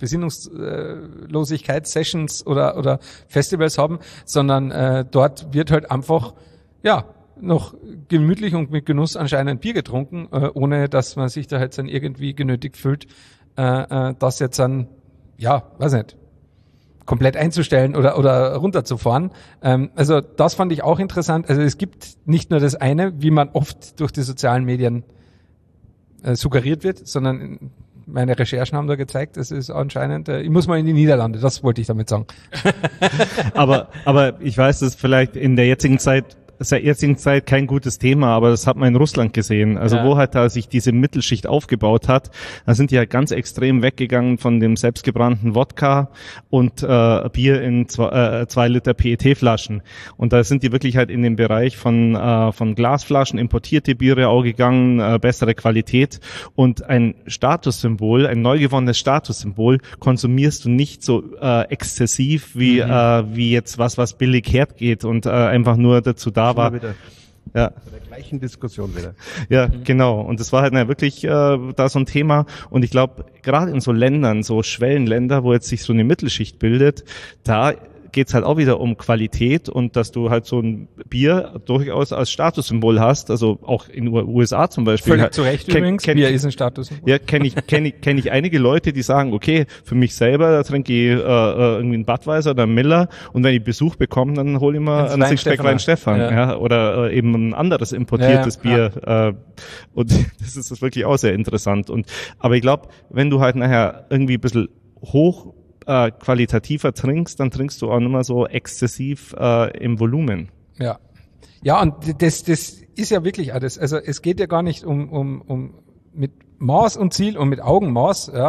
Speaker 1: Besinnungslosigkeits-Sessions oder oder Festivals haben, sondern äh, dort wird halt einfach ja noch gemütlich und mit Genuss anscheinend Bier getrunken, äh, ohne dass man sich da halt dann irgendwie genötigt fühlt, äh, äh, das jetzt dann ja, weiß nicht, komplett einzustellen oder oder runterzufahren. Ähm, also das fand ich auch interessant. Also es gibt nicht nur das eine, wie man oft durch die sozialen Medien äh, suggeriert wird, sondern meine Recherchen haben da gezeigt, es ist anscheinend, äh, ich muss mal in die Niederlande, das wollte ich damit sagen.
Speaker 4: aber aber ich weiß, dass vielleicht in der jetzigen Zeit der jetzigen Zeit kein gutes Thema, aber das hat man in Russland gesehen. Also ja. Wo halt da sich diese Mittelschicht aufgebaut hat, da sind die halt ganz extrem weggegangen von dem selbstgebrannten Wodka und äh, Bier in zwei, äh, zwei Liter P E T-Flaschen. Und da sind die wirklich halt in den Bereich von äh, von Glasflaschen, importierte Biere auch gegangen, äh, bessere Qualität. Und ein Statussymbol, ein neu gewonnenes Statussymbol konsumierst du nicht so äh, exzessiv wie mhm. äh, wie jetzt was, was billig hergeht und äh, einfach nur dazu da war.
Speaker 3: Wieder.
Speaker 4: Ja.
Speaker 3: Bei der gleichen Diskussion wieder.
Speaker 4: Ja, mhm. genau. Und das war halt na, wirklich äh, da so ein Thema. Und ich glaube, gerade in so Ländern, so Schwellenländer, wo jetzt sich so eine Mittelschicht bildet, da geht's halt auch wieder um Qualität und dass du halt so ein Bier durchaus als Statussymbol hast, also auch in den U S A zum Beispiel.
Speaker 1: Völlig zu Recht
Speaker 4: kenn,
Speaker 1: übrigens,
Speaker 4: kenn
Speaker 1: Bier
Speaker 4: ich,
Speaker 1: ist ein Statussymbol.
Speaker 4: Ja, kenne ich, kenn ich, kenn ich einige Leute, die sagen, okay, für mich selber, da trinke ich äh, irgendwie einen Budweiser oder einen Miller und wenn ich Besuch bekomme, dann hole ich mal einen Sixpack Wein Stefan, ja. ja, oder äh, eben ein anderes importiertes ja, ja. Bier äh, und das ist das wirklich auch sehr interessant. Und aber ich glaube, wenn du halt nachher irgendwie ein bisschen hoch Äh, qualitativer trinkst, dann trinkst du auch nicht mehr so exzessiv äh, im Volumen.
Speaker 1: Ja, ja, und das das ist ja wirklich alles. Also es geht ja gar nicht um um um mit Maß und Ziel und mit Augenmaß, ja,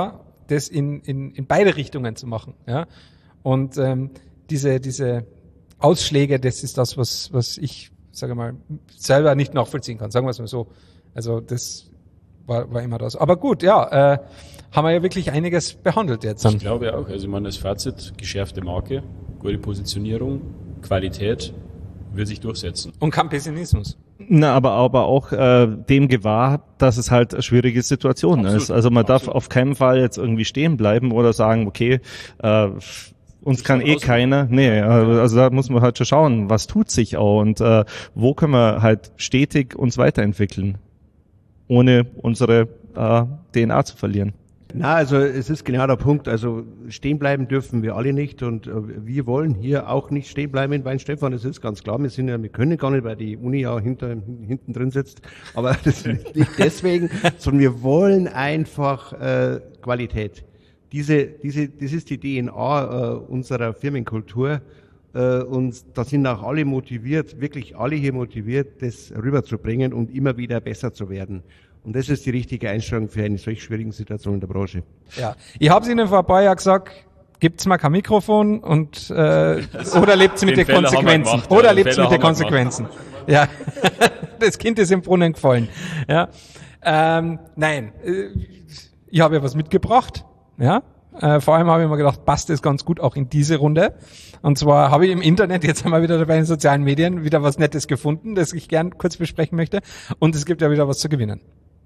Speaker 1: das in, in, in beide Richtungen zu machen. Ja? Und ähm, diese, diese Ausschläge, das ist das, was, was ich, sage mal, selber nicht nachvollziehen kann. Sagen wir es mal so. Also das war, war immer das. Aber gut, ja, äh, haben wir ja wirklich einiges behandelt jetzt.
Speaker 2: Ich glaube auch. Also ich meine, das Fazit, geschärfte Marke, gute Positionierung, Qualität wird sich durchsetzen.
Speaker 1: Und kein Pessimismus.
Speaker 4: Na, aber, aber auch äh, dem gewahr, dass es halt eine schwierige Situation Absolut. ist. Also man Absolut. darf auf keinen Fall jetzt irgendwie stehen bleiben oder sagen, okay, äh, uns kann eh keiner. Nee, also da muss man halt schon schauen, was tut sich auch und äh, wo können wir halt stetig uns weiterentwickeln, ohne unsere äh, D N A zu verlieren.
Speaker 3: Na, also es ist genau der Punkt. Also stehen bleiben dürfen wir alle nicht und äh, wir wollen hier auch nicht stehen bleiben in Weinstefan. Das ist ganz klar. Wir sind ja, wir können gar nicht, weil die Uni ja hinter, hinten drin sitzt. Aber das ist nicht deswegen, sondern wir wollen einfach äh, Qualität. Diese, diese, das ist die D N A äh, unserer Firmenkultur. Äh, und da sind auch alle motiviert, wirklich alle hier motiviert, das rüberzubringen und immer wieder besser zu werden. Und das ist die richtige Einstellung für eine solch schwierige Situation in der Branche.
Speaker 1: Ja, ich habe Ihnen vor ein paar Jahren gesagt, gibt's mal kein Mikrofon und äh, oder lebt mit den Konsequenzen. Gemacht, oder ja, lebt mit den Konsequenzen. Ja, das Kind ist im Brunnen gefallen. Ja, ähm, nein, ich habe ja was mitgebracht. Ja, äh, vor allem habe ich mir gedacht, passt das ganz gut auch in diese Runde. Und zwar habe ich im Internet, jetzt haben wir wieder bei den sozialen Medien, wieder was Nettes gefunden, das ich gern kurz besprechen möchte. Und es gibt ja wieder was zu gewinnen.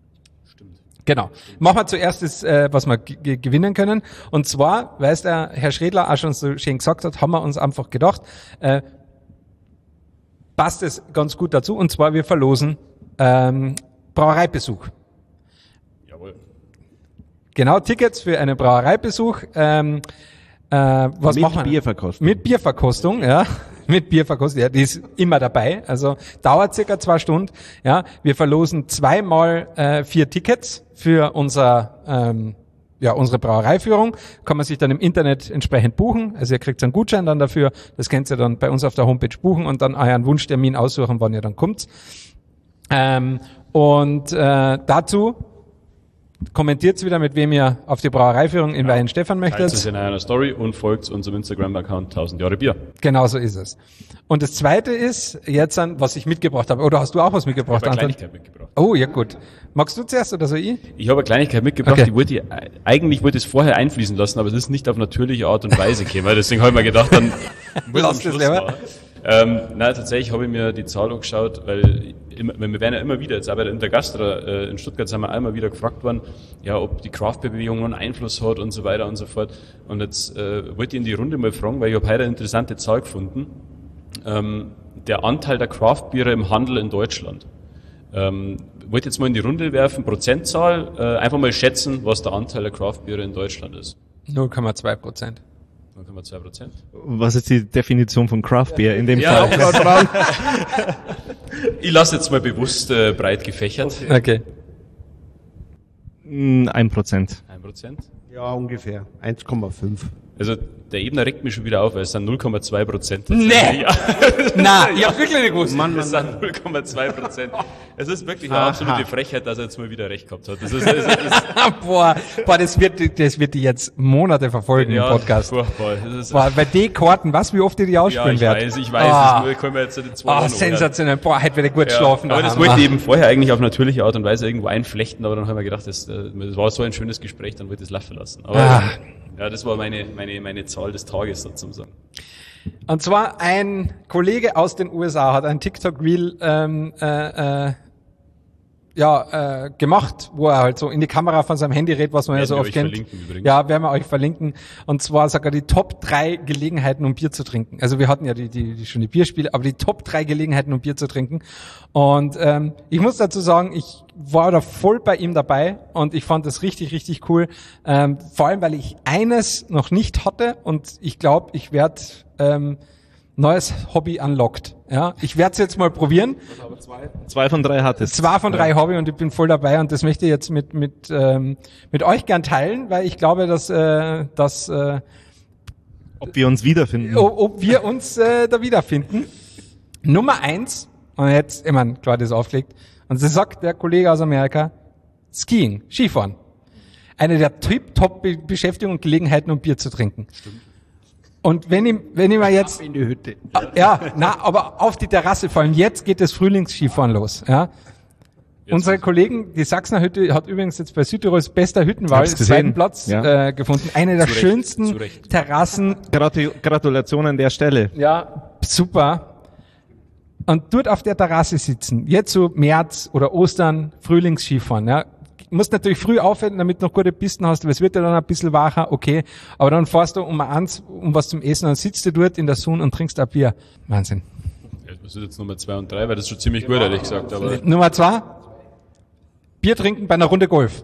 Speaker 1: Genau. Machen wir zuerst das, äh, was wir g- gewinnen können. Und zwar, weil es der Herr Schredler auch schon so schön gesagt hat, haben wir uns einfach gedacht, äh, passt es ganz gut dazu. Und zwar, wir verlosen ähm, Brauereibesuch.
Speaker 2: Jawohl.
Speaker 1: Genau, Tickets für einen Brauereibesuch. Ähm, äh, was
Speaker 3: Mit
Speaker 1: machen wir?
Speaker 3: Bierverkostung.
Speaker 1: Mit Bierverkostung, ja. Mit Bierverkostung, ja, die ist immer dabei. Also dauert circa zwei Stunden. Ja, wir verlosen zweimal äh, vier Tickets für unser ähm, ja unsere Brauereiführung. Kann man sich dann im Internet entsprechend buchen. Also ihr kriegt einen Gutschein dann dafür. Das könnt ihr dann bei uns auf der Homepage buchen und dann euren Wunschtermin aussuchen, wann ihr dann kommt. Ähm, und äh, dazu kommentiert wieder, mit wem ihr auf die Brauereiführung in ja. Weihenstephan möchtet.
Speaker 2: Teilt es in einer Story und folgt unserem Instagram-Account tausend Jahre Bier.
Speaker 1: Genau so ist es. Und das Zweite ist jetzt, an, was ich mitgebracht habe. Oder hast du auch was mitgebracht,
Speaker 2: ich habe eine
Speaker 1: Anton?
Speaker 2: Kleinigkeit mitgebracht.
Speaker 1: Oh, ja gut. Magst du zuerst oder so ich?
Speaker 2: Ich habe eine Kleinigkeit mitgebracht, okay. die wollte ich, eigentlich wollte ich es vorher einfließen lassen, aber es ist nicht auf natürliche Art und Weise gekommen. Deswegen habe ich mir gedacht, dann muss
Speaker 1: Lass das lieber.
Speaker 2: Ähm, nein, tatsächlich habe ich mir die Zahl angeschaut, weil immer, wir werden ja immer wieder, jetzt auch bei der Intergastra äh, in Stuttgart sind wir einmal wieder gefragt worden, ja, ob die Craft-Bewegung einen Einfluss hat und so weiter und so fort. Und jetzt äh, wollte ich in die Runde mal fragen, weil ich habe heute eine interessante Zahl gefunden. Ähm, der Anteil der Craft-Biere im Handel in Deutschland. Ähm, wollte jetzt mal in die Runde werfen, Prozentzahl, äh, einfach mal schätzen, was der Anteil der Craft-Biere in Deutschland ist.
Speaker 1: null Komma zwei Prozent.
Speaker 2: null Komma zwei Prozent.
Speaker 4: Was ist die Definition von Craft Beer in dem
Speaker 2: ja,
Speaker 4: Fall?
Speaker 2: Ich lasse jetzt mal bewusst äh, breit gefächert.
Speaker 1: Okay.
Speaker 4: Ein Prozent.
Speaker 2: Ein Prozent?
Speaker 3: Ja, ungefähr. eins Komma fünf.
Speaker 2: Also der Ebner regt mich schon wieder auf, weil es sind null Komma zwei Prozent.
Speaker 1: Nee! Ja. Nein, ich hab's wirklich nicht gewusst.
Speaker 2: Mann, Mann, es sind null Komma zwei Prozent. Es ist wirklich eine absolute Frechheit, dass er jetzt mal wieder recht gehabt hat. Das ist, das ist, das
Speaker 1: boah, boah, das wird, das wird die jetzt Monate verfolgen
Speaker 2: ja,
Speaker 1: im Podcast.
Speaker 2: Furchtbar. Das ist,
Speaker 1: boah, bei den Karten, was, wie oft die die ausspielen
Speaker 2: ja, ich
Speaker 1: werden.
Speaker 2: weiß, ich weiß,
Speaker 1: ah.
Speaker 2: das können wir jetzt in zwei
Speaker 1: Ah, oh, sensationell. Boah, heute werde ich gut
Speaker 2: ja,
Speaker 1: schlafen.
Speaker 2: Aber das wollte ich eben vorher eigentlich auf natürliche Art und Weise irgendwo einflechten, aber dann haben wir gedacht, das, das war so ein schönes Gespräch, dann wollte ich es laufen lassen. Aber ah. ja, das war meine, meine, meine Zahl des Tages sozusagen.
Speaker 1: Und zwar ein Kollege aus den U S A hat ein TikTok-Reel ähm, äh, äh, ja, äh, gemacht, wo er halt so in die Kamera von seinem Handy redet, was man werden ja so oft kennt. Ja, werden wir euch verlinken. Und zwar sogar die Top drei Gelegenheiten, um Bier zu trinken. Also wir hatten ja die, die, die schon die Bierspiele, aber die Top drei Gelegenheiten, um Bier zu trinken. Und ähm, ich muss dazu sagen, ich war da voll bei ihm dabei und ich fand das richtig, richtig cool. Ähm, vor allem, weil ich eines noch nicht hatte und ich glaube, ich werde ähm, neues Hobby unlocked. Ja, ich werde es jetzt mal probieren.
Speaker 4: Zwei, zwei von drei hattest.
Speaker 1: Zwei von drei ja. Hobby und ich bin voll dabei und das möchte ich jetzt mit mit ähm, mit euch gern teilen, weil ich glaube, dass äh, dass äh,
Speaker 4: ob wir uns wiederfinden.
Speaker 1: Ob, ob wir uns äh, da wiederfinden. Nummer eins und jetzt, ich meine, klar, das ist aufgelegt und das sagt der Kollege aus Amerika: Skiing, Skifahren. eine der Tip-Top-Beschäftigungen und Gelegenheiten, um Bier zu trinken. Stimmt. Und wenn ich, wenn ich mal jetzt,
Speaker 3: in die Hütte.
Speaker 1: ja, na, aber auf die Terrasse, vor allem jetzt geht das Frühlingsskifahren los, ja. Jetzt Unsere Kollegen, die Sachsener Hütte hat übrigens jetzt bei Südtirols bester Hüttenwahl den zweiten Platz
Speaker 4: ja.
Speaker 1: äh, gefunden. Eine der
Speaker 2: Zurecht,
Speaker 1: schönsten
Speaker 2: zurecht.
Speaker 1: Terrassen.
Speaker 4: Gratu- Gratulation an der Stelle.
Speaker 1: Ja, super. Und dort auf der Terrasse sitzen, jetzt so März oder Ostern, Frühlingsskifahren, ja. Du musst natürlich früh aufhören, damit du noch gute Pisten hast, weil es wird ja dann ein bisschen wacher, okay. Aber dann fährst du um eins, um was zum Essen, dann sitzt du dort in der Sonne und trinkst ein Bier. Wahnsinn.
Speaker 2: Ja, das ist jetzt Nummer zwei und drei, weil das ist schon ziemlich gut, ehrlich gesagt. Aber
Speaker 1: Nummer zwei, Bier trinken bei einer Runde Golf.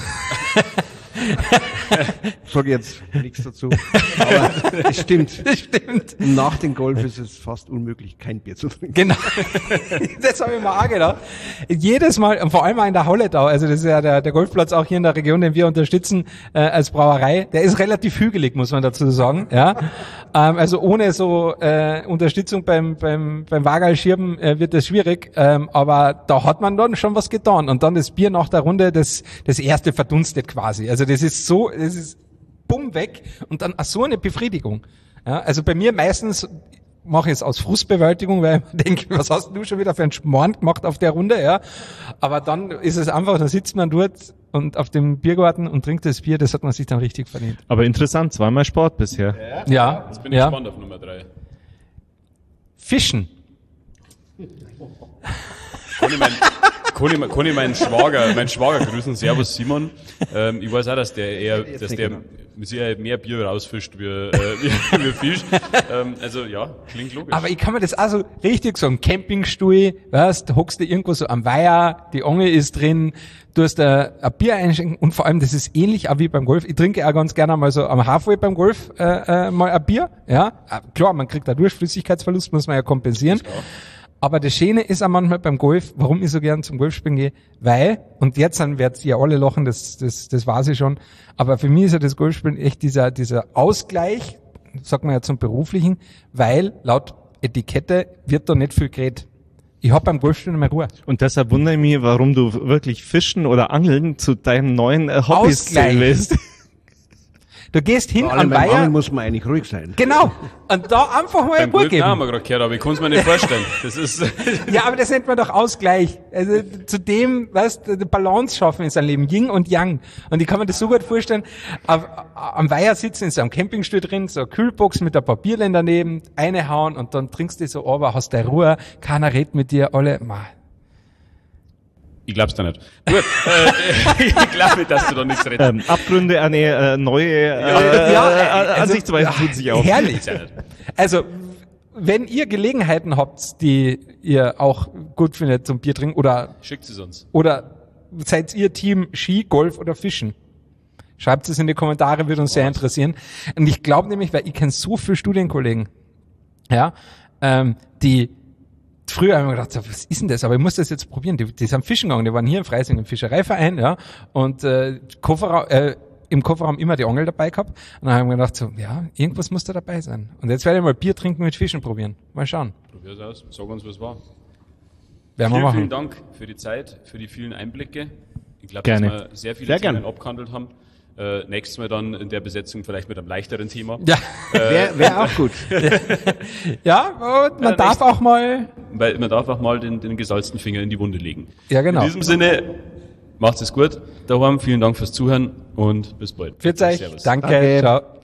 Speaker 3: Sag jetzt nichts dazu. Aber es stimmt.
Speaker 1: Das stimmt.
Speaker 3: Nach dem Golf ist es fast unmöglich, kein Bier zu trinken.
Speaker 1: Genau. Das habe ich mir auch gedacht. Jedes Mal, und vor allem auch in der Holledau, also das ist ja der, der Golfplatz auch hier in der Region, den wir unterstützen äh, als Brauerei, der ist relativ hügelig, muss man dazu sagen. Ja, ähm, also ohne so äh, Unterstützung beim beim beim Wagerlschirben äh, wird das schwierig, ähm, aber da hat man dann schon was getan. Und dann das Bier nach der Runde, das das erste verdunstet quasi. Also das ist so, das ist bumm weg und dann so eine Befriedigung. Ja, also bei mir meistens mache ich es aus Frustbewältigung, weil ich denke, was hast du schon wieder für einen Schmarrn gemacht auf der Runde, ja. Aber dann ist es einfach, da sitzt man dort und auf dem Biergarten und trinkt das Bier, das hat man sich dann richtig verdient.
Speaker 4: Aber interessant, zweimal Sport bisher.
Speaker 1: Ja,
Speaker 2: jetzt bin ich
Speaker 1: ja.
Speaker 2: gespannt auf Nummer drei.
Speaker 1: Fischen.
Speaker 2: Kann ich, mein, kann, ich, kann ich meinen Schwager, meinen Schwager grüßen, Servus Simon. Ähm, ich weiß auch, dass der eher, dass der mit Sicherheit mehr Bier rausfischt wie, äh, wie, wie Fisch. Ähm, also ja, klingt logisch.
Speaker 1: Aber ich kann mir das auch so richtig sagen, Campingstuhl, weißt, hockst du irgendwo so am Weiher, die Angel ist drin, du hast ein, ein Bier einschenken und vor allem, das ist ähnlich auch wie beim Golf. Ich trinke auch ganz gerne mal so am Halfway beim Golf äh, äh, mal ein Bier, ja. Klar, man kriegt dadurch Flüssigkeitsverlust, muss man ja kompensieren. Aber das Schöne ist auch manchmal beim Golf, warum ich so gern zum Golfspielen gehe, weil, und jetzt dann werdet ihr alle lachen, das, das, das weiß ich schon, aber für mich ist ja das Golfspielen echt dieser, dieser Ausgleich, sagt man ja zum Beruflichen, weil laut Etikette wird da nicht viel geredet. Ich hab beim Golfspielen mehr Ruhe.
Speaker 4: Und deshalb wundere ich mich, warum du wirklich Fischen oder Angeln zu deinen neuen äh, Hobbys
Speaker 1: Ausgleich.
Speaker 4: zählen willst.
Speaker 1: Du gehst hin
Speaker 3: Vor
Speaker 1: am
Speaker 3: allem beim
Speaker 1: Weiher,
Speaker 3: Angeln muss man eigentlich ruhig sein.
Speaker 1: genau, und da einfach mal
Speaker 2: beim
Speaker 1: Ruhe
Speaker 2: Golf haben
Speaker 1: geben.
Speaker 2: wir gerade gehört, aber ich kann es mir nicht vorstellen. Das ist
Speaker 1: Ja, aber das nennt man doch Ausgleich. Also zu dem, weißt du, die Balance schaffen in seinem Leben, Yin und Yang. Und ich kann mir das so gut vorstellen, auf, am Weiher sitzen, in so einem Campingstuhl drin, so eine Kühlbox mit ein paar Bierlein daneben, eine hauen und dann trinkst du so runter, hast deine Ruhe, keiner redet mit dir, alle, ma.
Speaker 2: ich glaub's da nicht. Gut, äh, ich glaube nicht, dass du da nichts redest.
Speaker 4: Ähm, Abgründe, eine äh, neue äh,
Speaker 1: Ja,
Speaker 4: äh,
Speaker 1: also,
Speaker 4: Ansichtsweise tut sich auf.
Speaker 1: Herrlich. Also, wenn ihr Gelegenheiten habt, die ihr auch gut findet zum Bier trinken oder
Speaker 2: Schickt es uns.
Speaker 1: Oder seid ihr Team Ski, Golf oder Fischen? Schreibt es in die Kommentare, würde uns sehr interessieren. Und ich glaube nämlich, weil ich kenne so viele Studienkollegen, ja, ähm, die früher haben wir gedacht, so, was ist denn das? Aber ich muss das jetzt probieren. Die, die sind fischen gegangen, die waren hier in Freising im Fischereiverein, ja, und äh, Kofferraum, äh, im Kofferraum immer die Angel dabei gehabt. Und dann haben wir gedacht, so, ja, irgendwas muss da dabei sein. Und jetzt werde ich mal Bier trinken mit Fischen probieren. Mal schauen.
Speaker 2: Probier's aus, sag uns, was war.
Speaker 1: Werden wir
Speaker 2: Vielen,
Speaker 1: machen.
Speaker 2: vielen Dank für die Zeit, für die vielen Einblicke. Ich glaube, dass
Speaker 4: Gerne.
Speaker 2: wir sehr viele
Speaker 3: Sehr
Speaker 2: Themen
Speaker 3: gerne.
Speaker 2: abgehandelt haben. Äh, nächstes Mal dann in der Besetzung vielleicht mit einem leichteren Thema.
Speaker 1: Ja,
Speaker 3: Wäre wär auch gut.
Speaker 1: ja, und man
Speaker 2: Ja,
Speaker 1: darf
Speaker 2: echt.
Speaker 1: auch mal,
Speaker 2: Weil man darf auch mal den, den gesalzten Finger in die Wunde legen.
Speaker 1: ja genau.
Speaker 2: In diesem Sinne, macht es gut. Daheim, vielen Dank fürs Zuhören und bis bald.
Speaker 1: Für euch.
Speaker 2: Servus.
Speaker 1: Danke.
Speaker 3: Danke.
Speaker 1: Ciao.